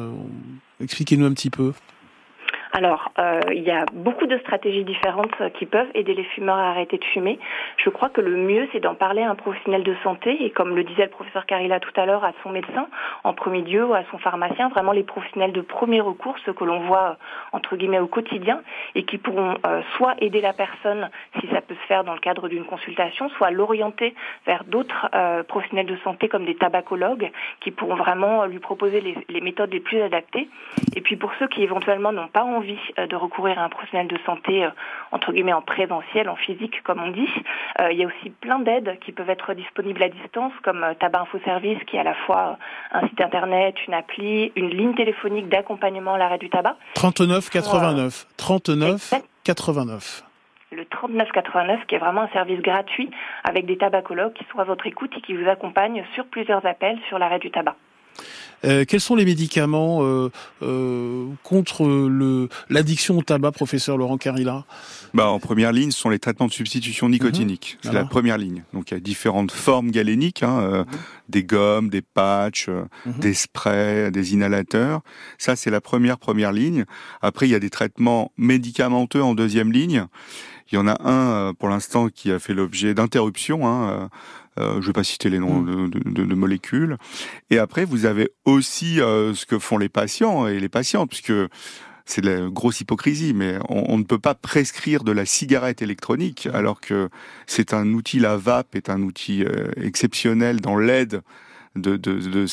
Expliquez-nous un petit peu. Alors, il y a beaucoup de stratégies différentes qui peuvent aider les fumeurs à arrêter de fumer. Je crois que le mieux, c'est d'en parler à un professionnel de santé, et comme le disait le professeur Carilla tout à l'heure, à son médecin en premier lieu, ou à son pharmacien, vraiment les professionnels de premier recours, ceux que l'on voit entre guillemets au quotidien, et qui pourront soit aider la personne, si ça peut se faire dans le cadre d'une consultation, soit l'orienter vers d'autres professionnels de santé comme des tabacologues, qui pourront vraiment lui proposer les méthodes les plus adaptées. Et puis pour ceux qui éventuellement n'ont pas envie de recourir à un professionnel de santé entre guillemets en présentiel, en physique comme on dit, il y a aussi plein d'aides qui peuvent être disponibles à distance, comme Tabac Info Service, qui est à la fois un site internet, une appli, une ligne téléphonique d'accompagnement à l'arrêt du tabac. 39 89. 39 89. Le 3989, qui est vraiment un service gratuit avec des tabacologues qui sont à votre écoute et qui vous accompagnent sur plusieurs appels sur l'arrêt du tabac. Quels sont les médicaments contre l'addiction au tabac, professeur Laurent Carilla? En première ligne, ce sont les traitements de substitution nicotinique. C'est la première ligne. Donc il y a différentes formes galéniques, des gommes, des patchs, des sprays, des inhalateurs. Ça, c'est la première ligne. Après, il y a des traitements médicamenteux en deuxième ligne. Il y en a un, pour l'instant, qui a fait l'objet d'interruptions. Je ne vais pas citer les noms de molécules. Et après, vous avez aussi ce que font les patients et les patientes, puisque c'est de la grosse hypocrisie, mais on ne peut pas prescrire de la cigarette électronique, alors que c'est un outil, la vape est un outil exceptionnel dans l'aide de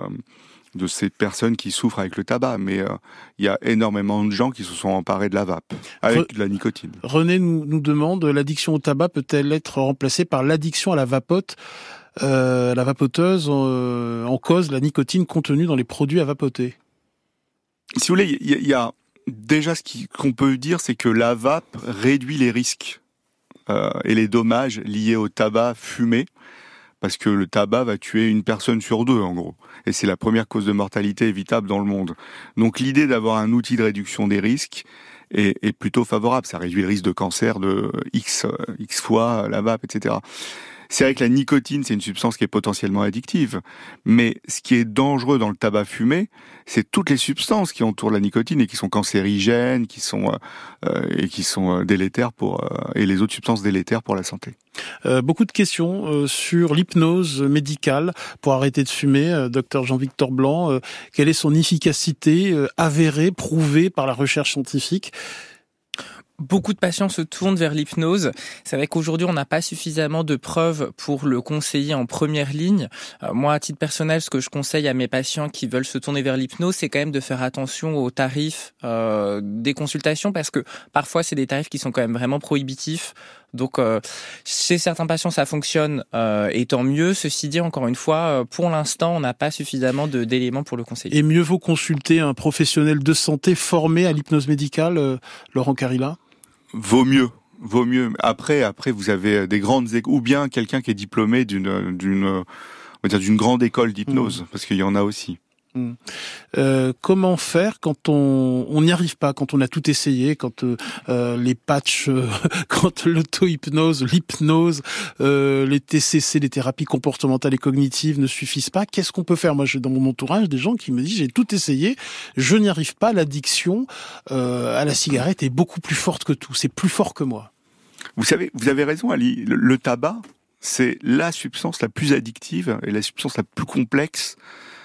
ces personnes qui souffrent avec le tabac, mais il y a énormément de gens qui se sont emparés de la vape, avec de la nicotine. René nous demande, l'addiction au tabac peut-elle être remplacée par l'addiction à la vapote, la vapoteuse, en cause la nicotine contenue dans les produits à vapoter? Si vous voulez, il y a déjà qu'on peut dire, c'est que la vape réduit les risques et les dommages liés au tabac fumé, parce que le tabac va tuer une personne sur deux, en gros. Et c'est la première cause de mortalité évitable dans le monde. Donc l'idée d'avoir un outil de réduction des risques est plutôt favorable. Ça réduit le risque de cancer de X fois, la vape, etc. C'est vrai que la nicotine, c'est une substance qui est potentiellement addictive. Mais ce qui est dangereux dans le tabac fumé, c'est toutes les substances qui entourent la nicotine et qui sont cancérigènes, qui sont délétères et les autres substances délétères pour la santé. Beaucoup de questions sur l'hypnose médicale pour arrêter de fumer. Docteur Jean-Victor Blanc, quelle est son efficacité avérée, prouvée par la recherche scientifique? Beaucoup de patients se tournent vers l'hypnose. C'est vrai qu'aujourd'hui, on n'a pas suffisamment de preuves pour le conseiller en première ligne. Moi, à titre personnel, ce que je conseille à mes patients qui veulent se tourner vers l'hypnose, c'est quand même de faire attention aux tarifs des consultations, parce que parfois, c'est des tarifs qui sont quand même vraiment prohibitifs. Donc, chez certains patients, ça fonctionne et tant mieux. Ceci dit, encore une fois, pour l'instant, on n'a pas suffisamment d'éléments pour le conseiller. Et mieux vaut consulter un professionnel de santé formé à l'hypnose médicale, Laurent Carilla? Vaut mieux. Après, vous avez des grandes ou bien quelqu'un qui est diplômé d'une grande école d'hypnose, parce qu'il y en a aussi. Comment faire quand on n'y arrive pas, quand on a tout essayé, quand les patchs, quand l'auto-hypnose, l'hypnose, les TCC, les thérapies comportementales et cognitives ne suffisent pas? Qu'est-ce qu'on peut faire? Moi, j'ai dans mon entourage des gens qui me disent j'ai tout essayé, je n'y arrive pas, l'addiction à la cigarette est beaucoup plus forte que tout, c'est plus fort que moi. Vous savez, vous avez raison, Ali, le tabac, c'est la substance la plus addictive et la substance la plus complexe.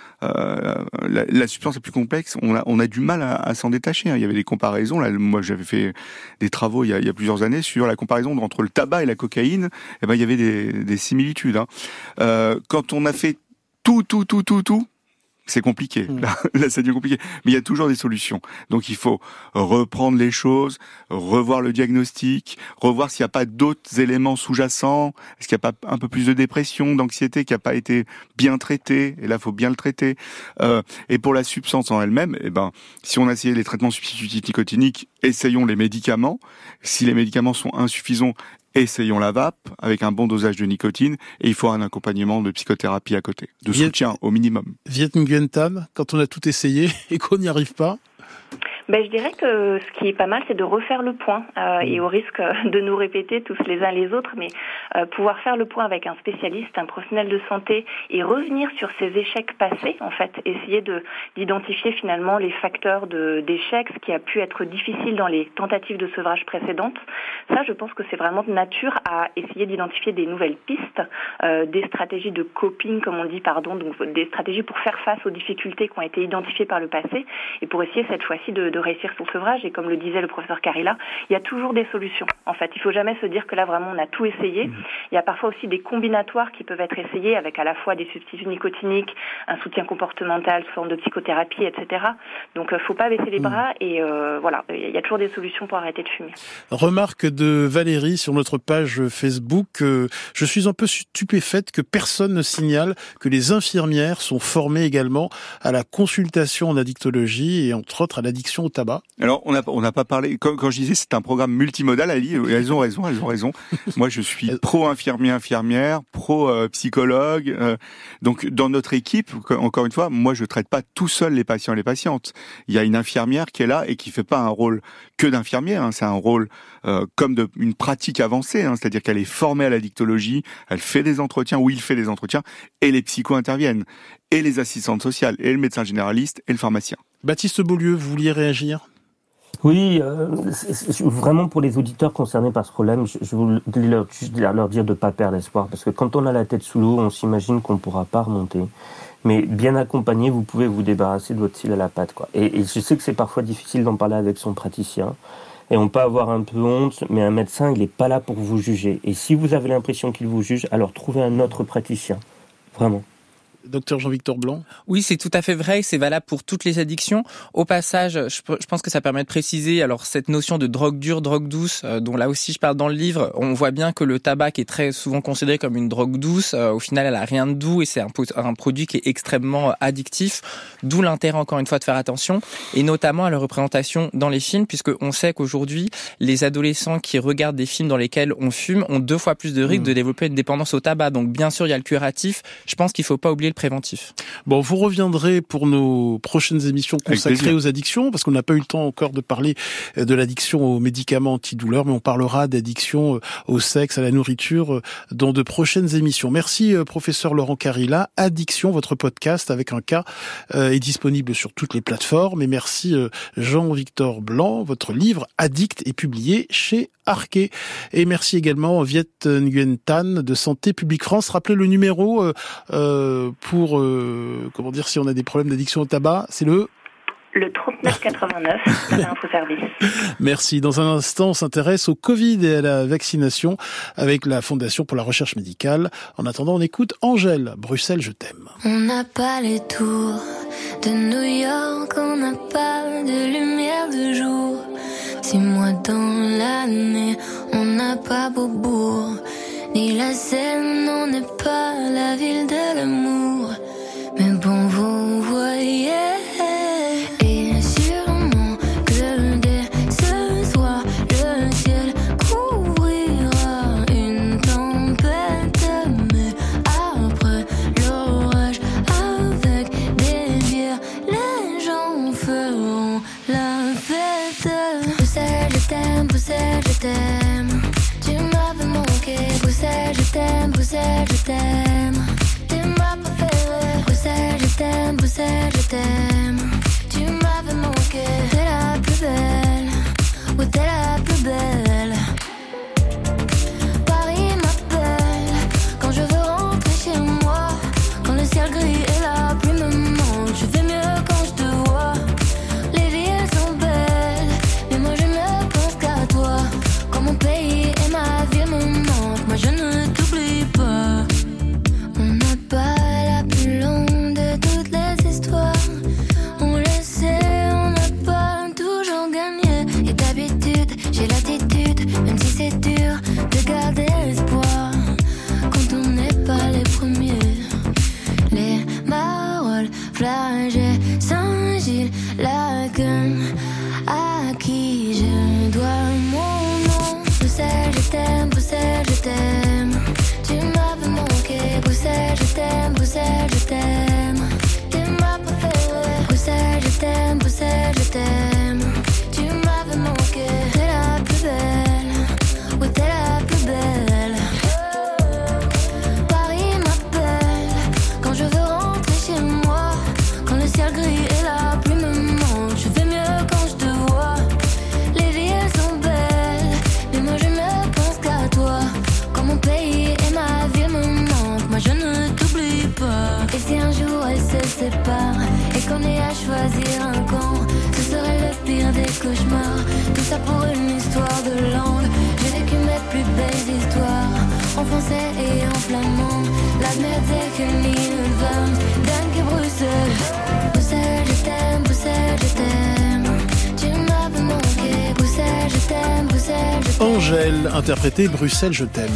La substance la plus complexe, on a du mal à s'en détacher. Il y avait des comparaisons. Là, moi, j'avais fait des travaux il y a plusieurs années sur la comparaison entre le tabac et la cocaïne. Et il y avait des similitudes. Quand on a fait tout, c'est compliqué. Là, ça devient compliqué. Mais il y a toujours des solutions. Donc, il faut reprendre les choses, revoir le diagnostic, revoir s'il n'y a pas d'autres éléments sous-jacents, est-ce qu'il n'y a pas un peu plus de dépression, d'anxiété qui n'a pas été bien traité. Et là, il faut bien le traiter. Et pour la substance en elle-même, si on a essayé les traitements substitutifs nicotiniques, essayons les médicaments. Si les médicaments sont insuffisants, essayons la vape avec un bon dosage de nicotine, et il faut un accompagnement de psychothérapie à côté, de soutien au minimum. Viet Nguyen Tam, quand on a tout essayé et qu'on n'y arrive pas? Je dirais que ce qui est pas mal, c'est de refaire le point, et au risque de nous répéter tous les uns les autres, mais pouvoir faire le point avec un spécialiste, un professionnel de santé, et revenir sur ces échecs passés, en fait, essayer d'identifier finalement les facteurs d'échec, ce qui a pu être difficile dans les tentatives de sevrage précédentes. Ça, je pense que c'est vraiment de nature à essayer d'identifier des nouvelles pistes, des stratégies de coping, comme on dit, donc des stratégies pour faire face aux difficultés qui ont été identifiées par le passé, et pour essayer cette fois-ci de réussir son sevrage. Et comme le disait le professeur Carilla, il y a toujours des solutions. En fait, il faut jamais se dire que là vraiment on a tout essayé. Il y a parfois aussi des combinatoires qui peuvent être essayés avec à la fois des substituts nicotiniques, un soutien comportemental sous forme de psychothérapie, etc. Donc faut pas baisser les bras, et voilà, il y a toujours des solutions pour arrêter de fumer. Remarque de Valérie sur notre page Facebook, je suis un peu stupéfaite que personne ne signale que les infirmières sont formées également à la consultation en addictologie et entre autres à l'addiction au tabac. Alors, on n'a pas parlé, quand je disais c'est un programme multimodal, Ali, elles ont raison. Moi, je suis pro-infirmière, pro-psychologue. Donc, dans notre équipe, encore une fois, moi, je traite pas tout seul les patients et les patientes. Il y a une infirmière qui est là et qui fait pas un rôle que d'infirmière, c'est un rôle comme une pratique avancée, c'est-à-dire qu'elle est formée à l'addictologie, elle fait des entretiens, ou il fait des entretiens, et les psychos interviennent, et les assistantes sociales, et le médecin généraliste, et le pharmacien. Baptiste Beaulieu, vous vouliez réagir ? Oui, vraiment pour les auditeurs concernés par ce problème, je voulais leur dire de ne pas perdre espoir, parce que quand on a la tête sous l'eau, on s'imagine qu'on ne pourra pas remonter. Mais bien accompagné, vous pouvez vous débarrasser de votre cil à la patte, quoi. Et je sais que c'est parfois difficile d'en parler avec son praticien, et on peut avoir un peu honte, mais un médecin, il n'est pas là pour vous juger. Et si vous avez l'impression qu'il vous juge, alors trouvez un autre praticien, vraiment. Docteur Jean-Victor Blanc. Oui, c'est tout à fait vrai, c'est valable pour toutes les addictions. Au passage, je pense que ça permet de préciser, alors cette notion de drogue dure, drogue douce, dont là aussi je parle dans le livre, on voit bien que le tabac qui est très souvent considéré comme une drogue douce, au final elle a rien de doux et c'est un produit qui est extrêmement addictif, d'où l'intérêt encore une fois de faire attention, et notamment à la représentation dans les films, puisque on sait qu'aujourd'hui, les adolescents qui regardent des films dans lesquels on fume ont 2 fois plus de risques de développer une dépendance au tabac. Donc bien sûr, il y a le curatif, je pense qu'il faut pas oublier préventif. Bon, vous reviendrez pour nos prochaines émissions consacrées aux addictions, parce qu'on n'a pas eu le temps encore de parler de l'addiction aux médicaments antidouleurs, mais on parlera d'addiction au sexe, à la nourriture dans de prochaines émissions. Merci professeur Laurent Carilla. Addiction, votre podcast avec un cas est disponible sur toutes les plateformes. Et merci Jean-Victor Blanc. Votre livre Addict est publié chez Arquet. Et merci également Viet Nguyen Tan de Santé publique France. Rappelez le numéro pour si on a des problèmes d'addiction au tabac, c'est le 3989, l'infoservice. Merci. Dans un instant, on s'intéresse au Covid et à la vaccination avec la Fondation pour la recherche médicale. En attendant, on écoute Angèle, Bruxelles, je t'aime. On n'a pas les tours de New York, on n'a pas de lumière de jour. 6 mois dans l'année, on n'a pas Beaubourg, ni la Seine, on n'est pas la ville de l'amour. Mais bon, vous voyez, et sûrement que dès ce soir, le ciel couvrira une tempête. Mais après l'orage, avec des bières, les gens feront la fête. Bruxelles, je t'aime, Bruxelles, je t'aime. Tu m'avais manqué, Bruxelles, je t'aime, Bruxelles, je t'aime. Tu m'as préféré, Bruxelles, je t'aime, Bruxelles, je t'aime. Tu m'avais manqué, t'es la plus belle, ouais, t'es la plus belle. Paris m'appelle, quand je veux rentrer chez moi. Quand le ciel gris et la pluie me manquent, je vais mieux quand je te vois. Les villes sont belles, mais moi je ne pense qu'à toi. Quand mon pays et ma vie me manquent, moi je ne t'oublie pas. On n'a pas la plus longue de toutes les histoires. On le sait, on n'a pas toujours gagné. Et d'habitude, j'ai l'attitude, même si c'est dur, de garder l'espoir. Quand on n'est pas les premiers. Les Marolles, Flagey, Saint-Gilles, Laken, à qui je dois mon nom. Bruxelles, je t'aime, Bruxelles, je t'aime. Tu m'avais manqué, Bruxelles, je t'aime, Bruxelles, je t'aime. Tu m'as préféré, Bruxelles, je t'aime, Bruxelles, je t'aime. cauchemar. Tout ça pour une histoire de langue. J'ai vécu mes plus belles histoires en français et en flamand. Laat me tegen Nederland, dank Bruxelles. Bruxelles, je t'aime, Bruxelles, je t'aime. Tu m'avais manqué, Bruxelles, je t'aime, Bruxelles, je t'aime. Angèle, interprétée Bruxelles, je t'aime.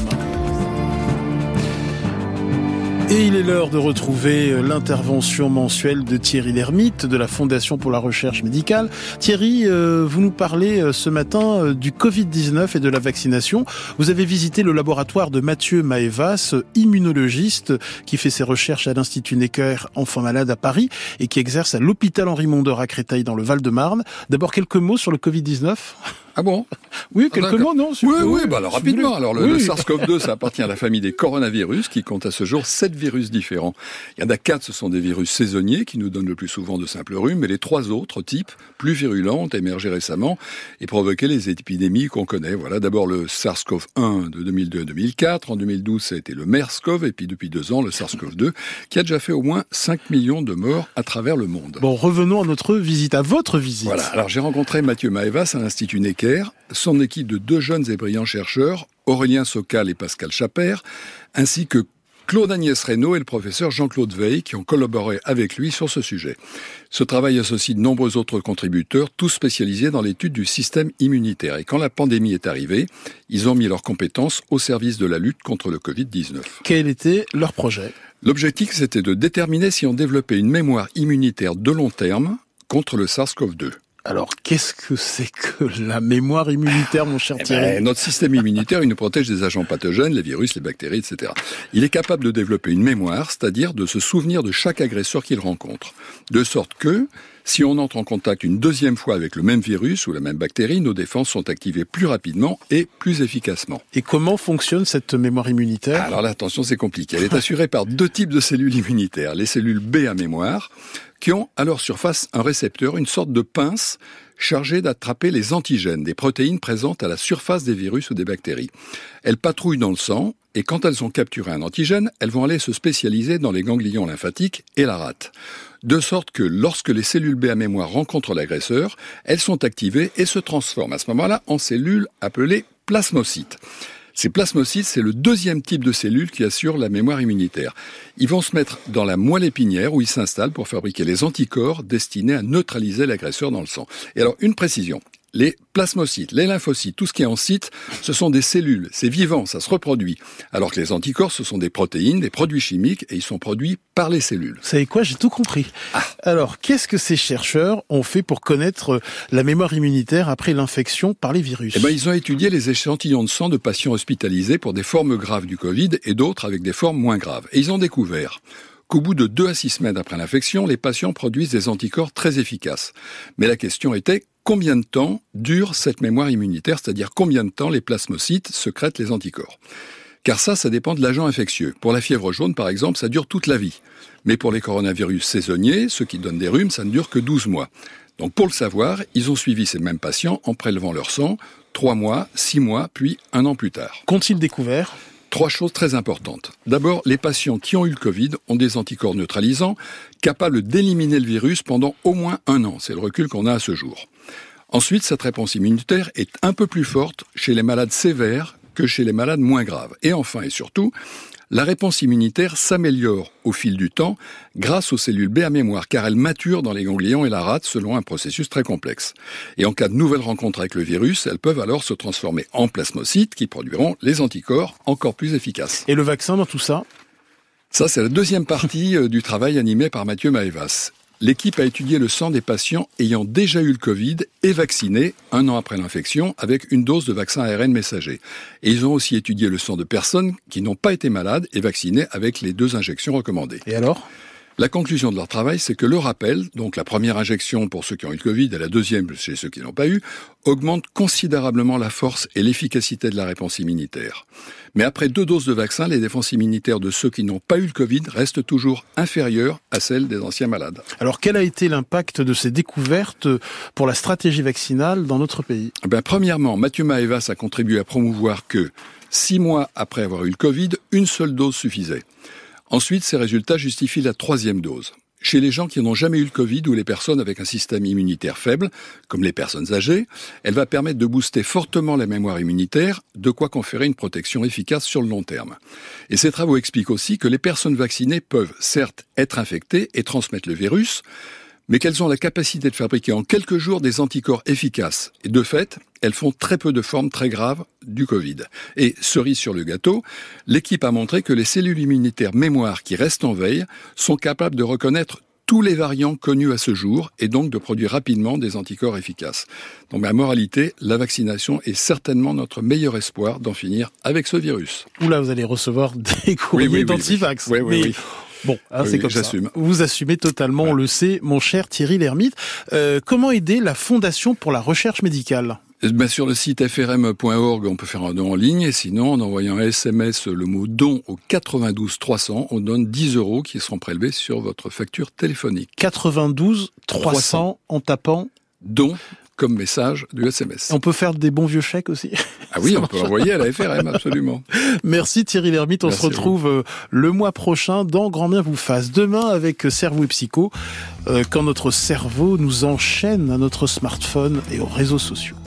Et il est l'heure de retrouver l'intervention mensuelle de Thierry Lhermitte de la Fondation pour la recherche médicale. Thierry, vous nous parlez ce matin du Covid-19 et de la vaccination. Vous avez visité le laboratoire de Mathieu Maevas, immunologiste, qui fait ses recherches à l'Institut Necker Enfants Malades à Paris et qui exerce à l'hôpital Henri Mondor à Créteil dans le Val-de-Marne. D'abord, quelques mots sur le Covid-19 ? Ah bon? Oui, quelques mots, non? Oui, alors rapidement. Alors le SARS-CoV-2, ça appartient à la famille des coronavirus qui compte à ce jour 7 virus différents. Il y en a 4, ce sont des virus saisonniers qui nous donnent le plus souvent de simples rhumes, mais les 3 autres types, plus virulents, ont émergé récemment et provoqué les épidémies qu'on connaît. Voilà, d'abord le SARS-CoV-1 de 2002 à 2004. En 2012, ça a été le MERS-CoV et puis depuis 2 ans, le SARS-CoV-2 qui a déjà fait au moins 5 millions de morts à travers le monde. Bon, revenons à notre visite, à votre visite. Voilà, alors j'ai rencontré Mathieu Maevas à l'Institut Necker, son équipe de 2 jeunes et brillants chercheurs, Aurélien Socal et Pascal Chaper, ainsi que Claude-Agnès Reynaud et le professeur Jean-Claude Veil qui ont collaboré avec lui sur ce sujet. Ce travail associe de nombreux autres contributeurs, tous spécialisés dans l'étude du système immunitaire. Et quand la pandémie est arrivée, ils ont mis leurs compétences au service de la lutte contre le Covid-19. Quel était leur projet ? L'objectif, c'était de déterminer si on développait une mémoire immunitaire de long terme contre le SARS-CoV-2. Alors, qu'est-ce que c'est que la mémoire immunitaire, mon cher Thierry ? Notre système immunitaire, il nous protège des agents pathogènes, les virus, les bactéries, etc. Il est capable de développer une mémoire, c'est-à-dire de se souvenir de chaque agresseur qu'il rencontre. De sorte que, si on entre en contact une deuxième fois avec le même virus ou la même bactérie, nos défenses sont activées plus rapidement et plus efficacement. Et comment fonctionne cette mémoire immunitaire ? Alors là, attention, c'est compliqué. Elle est assurée par 2 types de cellules immunitaires. Les cellules B à mémoire, qui ont à leur surface un récepteur, une sorte de pince chargée d'attraper les antigènes, des protéines présentes à la surface des virus ou des bactéries. Elles patrouillent dans le sang, et quand elles ont capturé un antigène, elles vont aller se spécialiser dans les ganglions lymphatiques et la rate. De sorte que lorsque les cellules B à mémoire rencontrent l'agresseur, elles sont activées et se transforment à ce moment-là en cellules appelées plasmocytes. Ces plasmocytes, c'est le 2e type de cellules qui assure la mémoire immunitaire. Ils vont se mettre dans la moelle épinière où ils s'installent pour fabriquer les anticorps destinés à neutraliser l'agresseur dans le sang. Et alors, une précision. Les plasmocytes, les lymphocytes, tout ce qui est en cyte, ce sont des cellules, c'est vivant, ça se reproduit. Alors que les anticorps, ce sont des protéines, des produits chimiques, et ils sont produits par les cellules. Vous savez quoi, j'ai tout compris. Alors, qu'est-ce que ces chercheurs ont fait pour connaître la mémoire immunitaire après l'infection par les virus ? Ils ont étudié les échantillons de sang de patients hospitalisés pour des formes graves du Covid et d'autres avec des formes moins graves. Et ils ont découvert qu'au bout de 2 à 6 semaines après l'infection, les patients produisent des anticorps très efficaces. Mais la question était, combien de temps dure cette mémoire immunitaire, c'est-à-dire combien de temps les plasmocytes sécrètent les anticorps ? Car ça dépend de l'agent infectieux. Pour la fièvre jaune, par exemple, ça dure toute la vie. Mais pour les coronavirus saisonniers, ceux qui donnent des rhumes, ça ne dure que 12 mois. Donc pour le savoir, ils ont suivi ces mêmes patients en prélevant leur sang 3 mois, 6 mois, puis 1 an plus tard. Qu'ont-ils découvert ? 3 choses très importantes. D'abord, les patients qui ont eu le Covid ont des anticorps neutralisants capables d'éliminer le virus pendant au moins 1 an. C'est le recul qu'on a à ce jour. Ensuite, cette réponse immunitaire est un peu plus forte chez les malades sévères que chez les malades moins graves. Et enfin et surtout, la réponse immunitaire s'améliore au fil du temps grâce aux cellules B à mémoire, car elles maturent dans les ganglions et la rate selon un processus très complexe. Et en cas de nouvelle rencontre avec le virus, elles peuvent alors se transformer en plasmocytes qui produiront les anticorps encore plus efficaces. Et le vaccin dans tout ça ? Ça, c'est la 2e partie du travail animé par Mathieu Maevas. L'équipe a étudié le sang des patients ayant déjà eu le Covid et vaccinés 1 an après l'infection avec une dose de vaccin ARN messager. Et ils ont aussi étudié le sang de personnes qui n'ont pas été malades et vaccinées avec les 2 injections recommandées. Et alors ? La conclusion de leur travail, c'est que le rappel, donc la première injection pour ceux qui ont eu le Covid et la 2e chez ceux qui n'ont pas eu, augmente considérablement la force et l'efficacité de la réponse immunitaire. Mais après 2 doses de vaccin, les défenses immunitaires de ceux qui n'ont pas eu le Covid restent toujours inférieures à celles des anciens malades. Alors quel a été l'impact de ces découvertes pour la stratégie vaccinale dans notre pays ? Premièrement, Mathieu Maevas a contribué à promouvoir que 6 mois après avoir eu le Covid, une seule dose suffisait. Ensuite, ces résultats justifient la 3e dose. chez les gens qui n'ont jamais eu le Covid ou les personnes avec un système immunitaire faible, comme les personnes âgées. Elle va permettre de booster fortement la mémoire immunitaire, de quoi conférer une protection efficace sur le long terme. Et ces travaux expliquent aussi que les personnes vaccinées peuvent certes être infectées et transmettre le virus, mais qu'elles ont la capacité de fabriquer en quelques jours des anticorps efficaces. Et de fait, elles font très peu de formes très graves du Covid. Et cerise sur le gâteau, l'équipe a montré que les cellules immunitaires mémoire qui restent en veille sont capables de reconnaître tous les variants connus à ce jour et donc de produire rapidement des anticorps efficaces. Donc la moralité, la vaccination est certainement notre meilleur espoir d'en finir avec ce virus. Oula, vous allez recevoir des courriers d'antivax. Oui. Bon, c'est comme j'assume. Ça. Vous assumez totalement, on le sait, mon cher Thierry Lhermitte. Comment aider la Fondation pour la recherche médicale ? Sur le site frm.org, on peut faire un don en ligne, et sinon, en envoyant un SMS, le mot don au 92 300, on donne 10 € qui seront prélevés sur votre facture téléphonique. 92 300 en tapant don comme message du SMS. On peut faire des bons vieux chèques aussi. Ah oui, on peut envoyer à la FRM, absolument. Merci Thierry Lhermitte, on se retrouve le mois prochain dans Grand Bien vous fasse. Demain avec Cerveau et Psycho, quand notre cerveau nous enchaîne à notre smartphone et aux réseaux sociaux.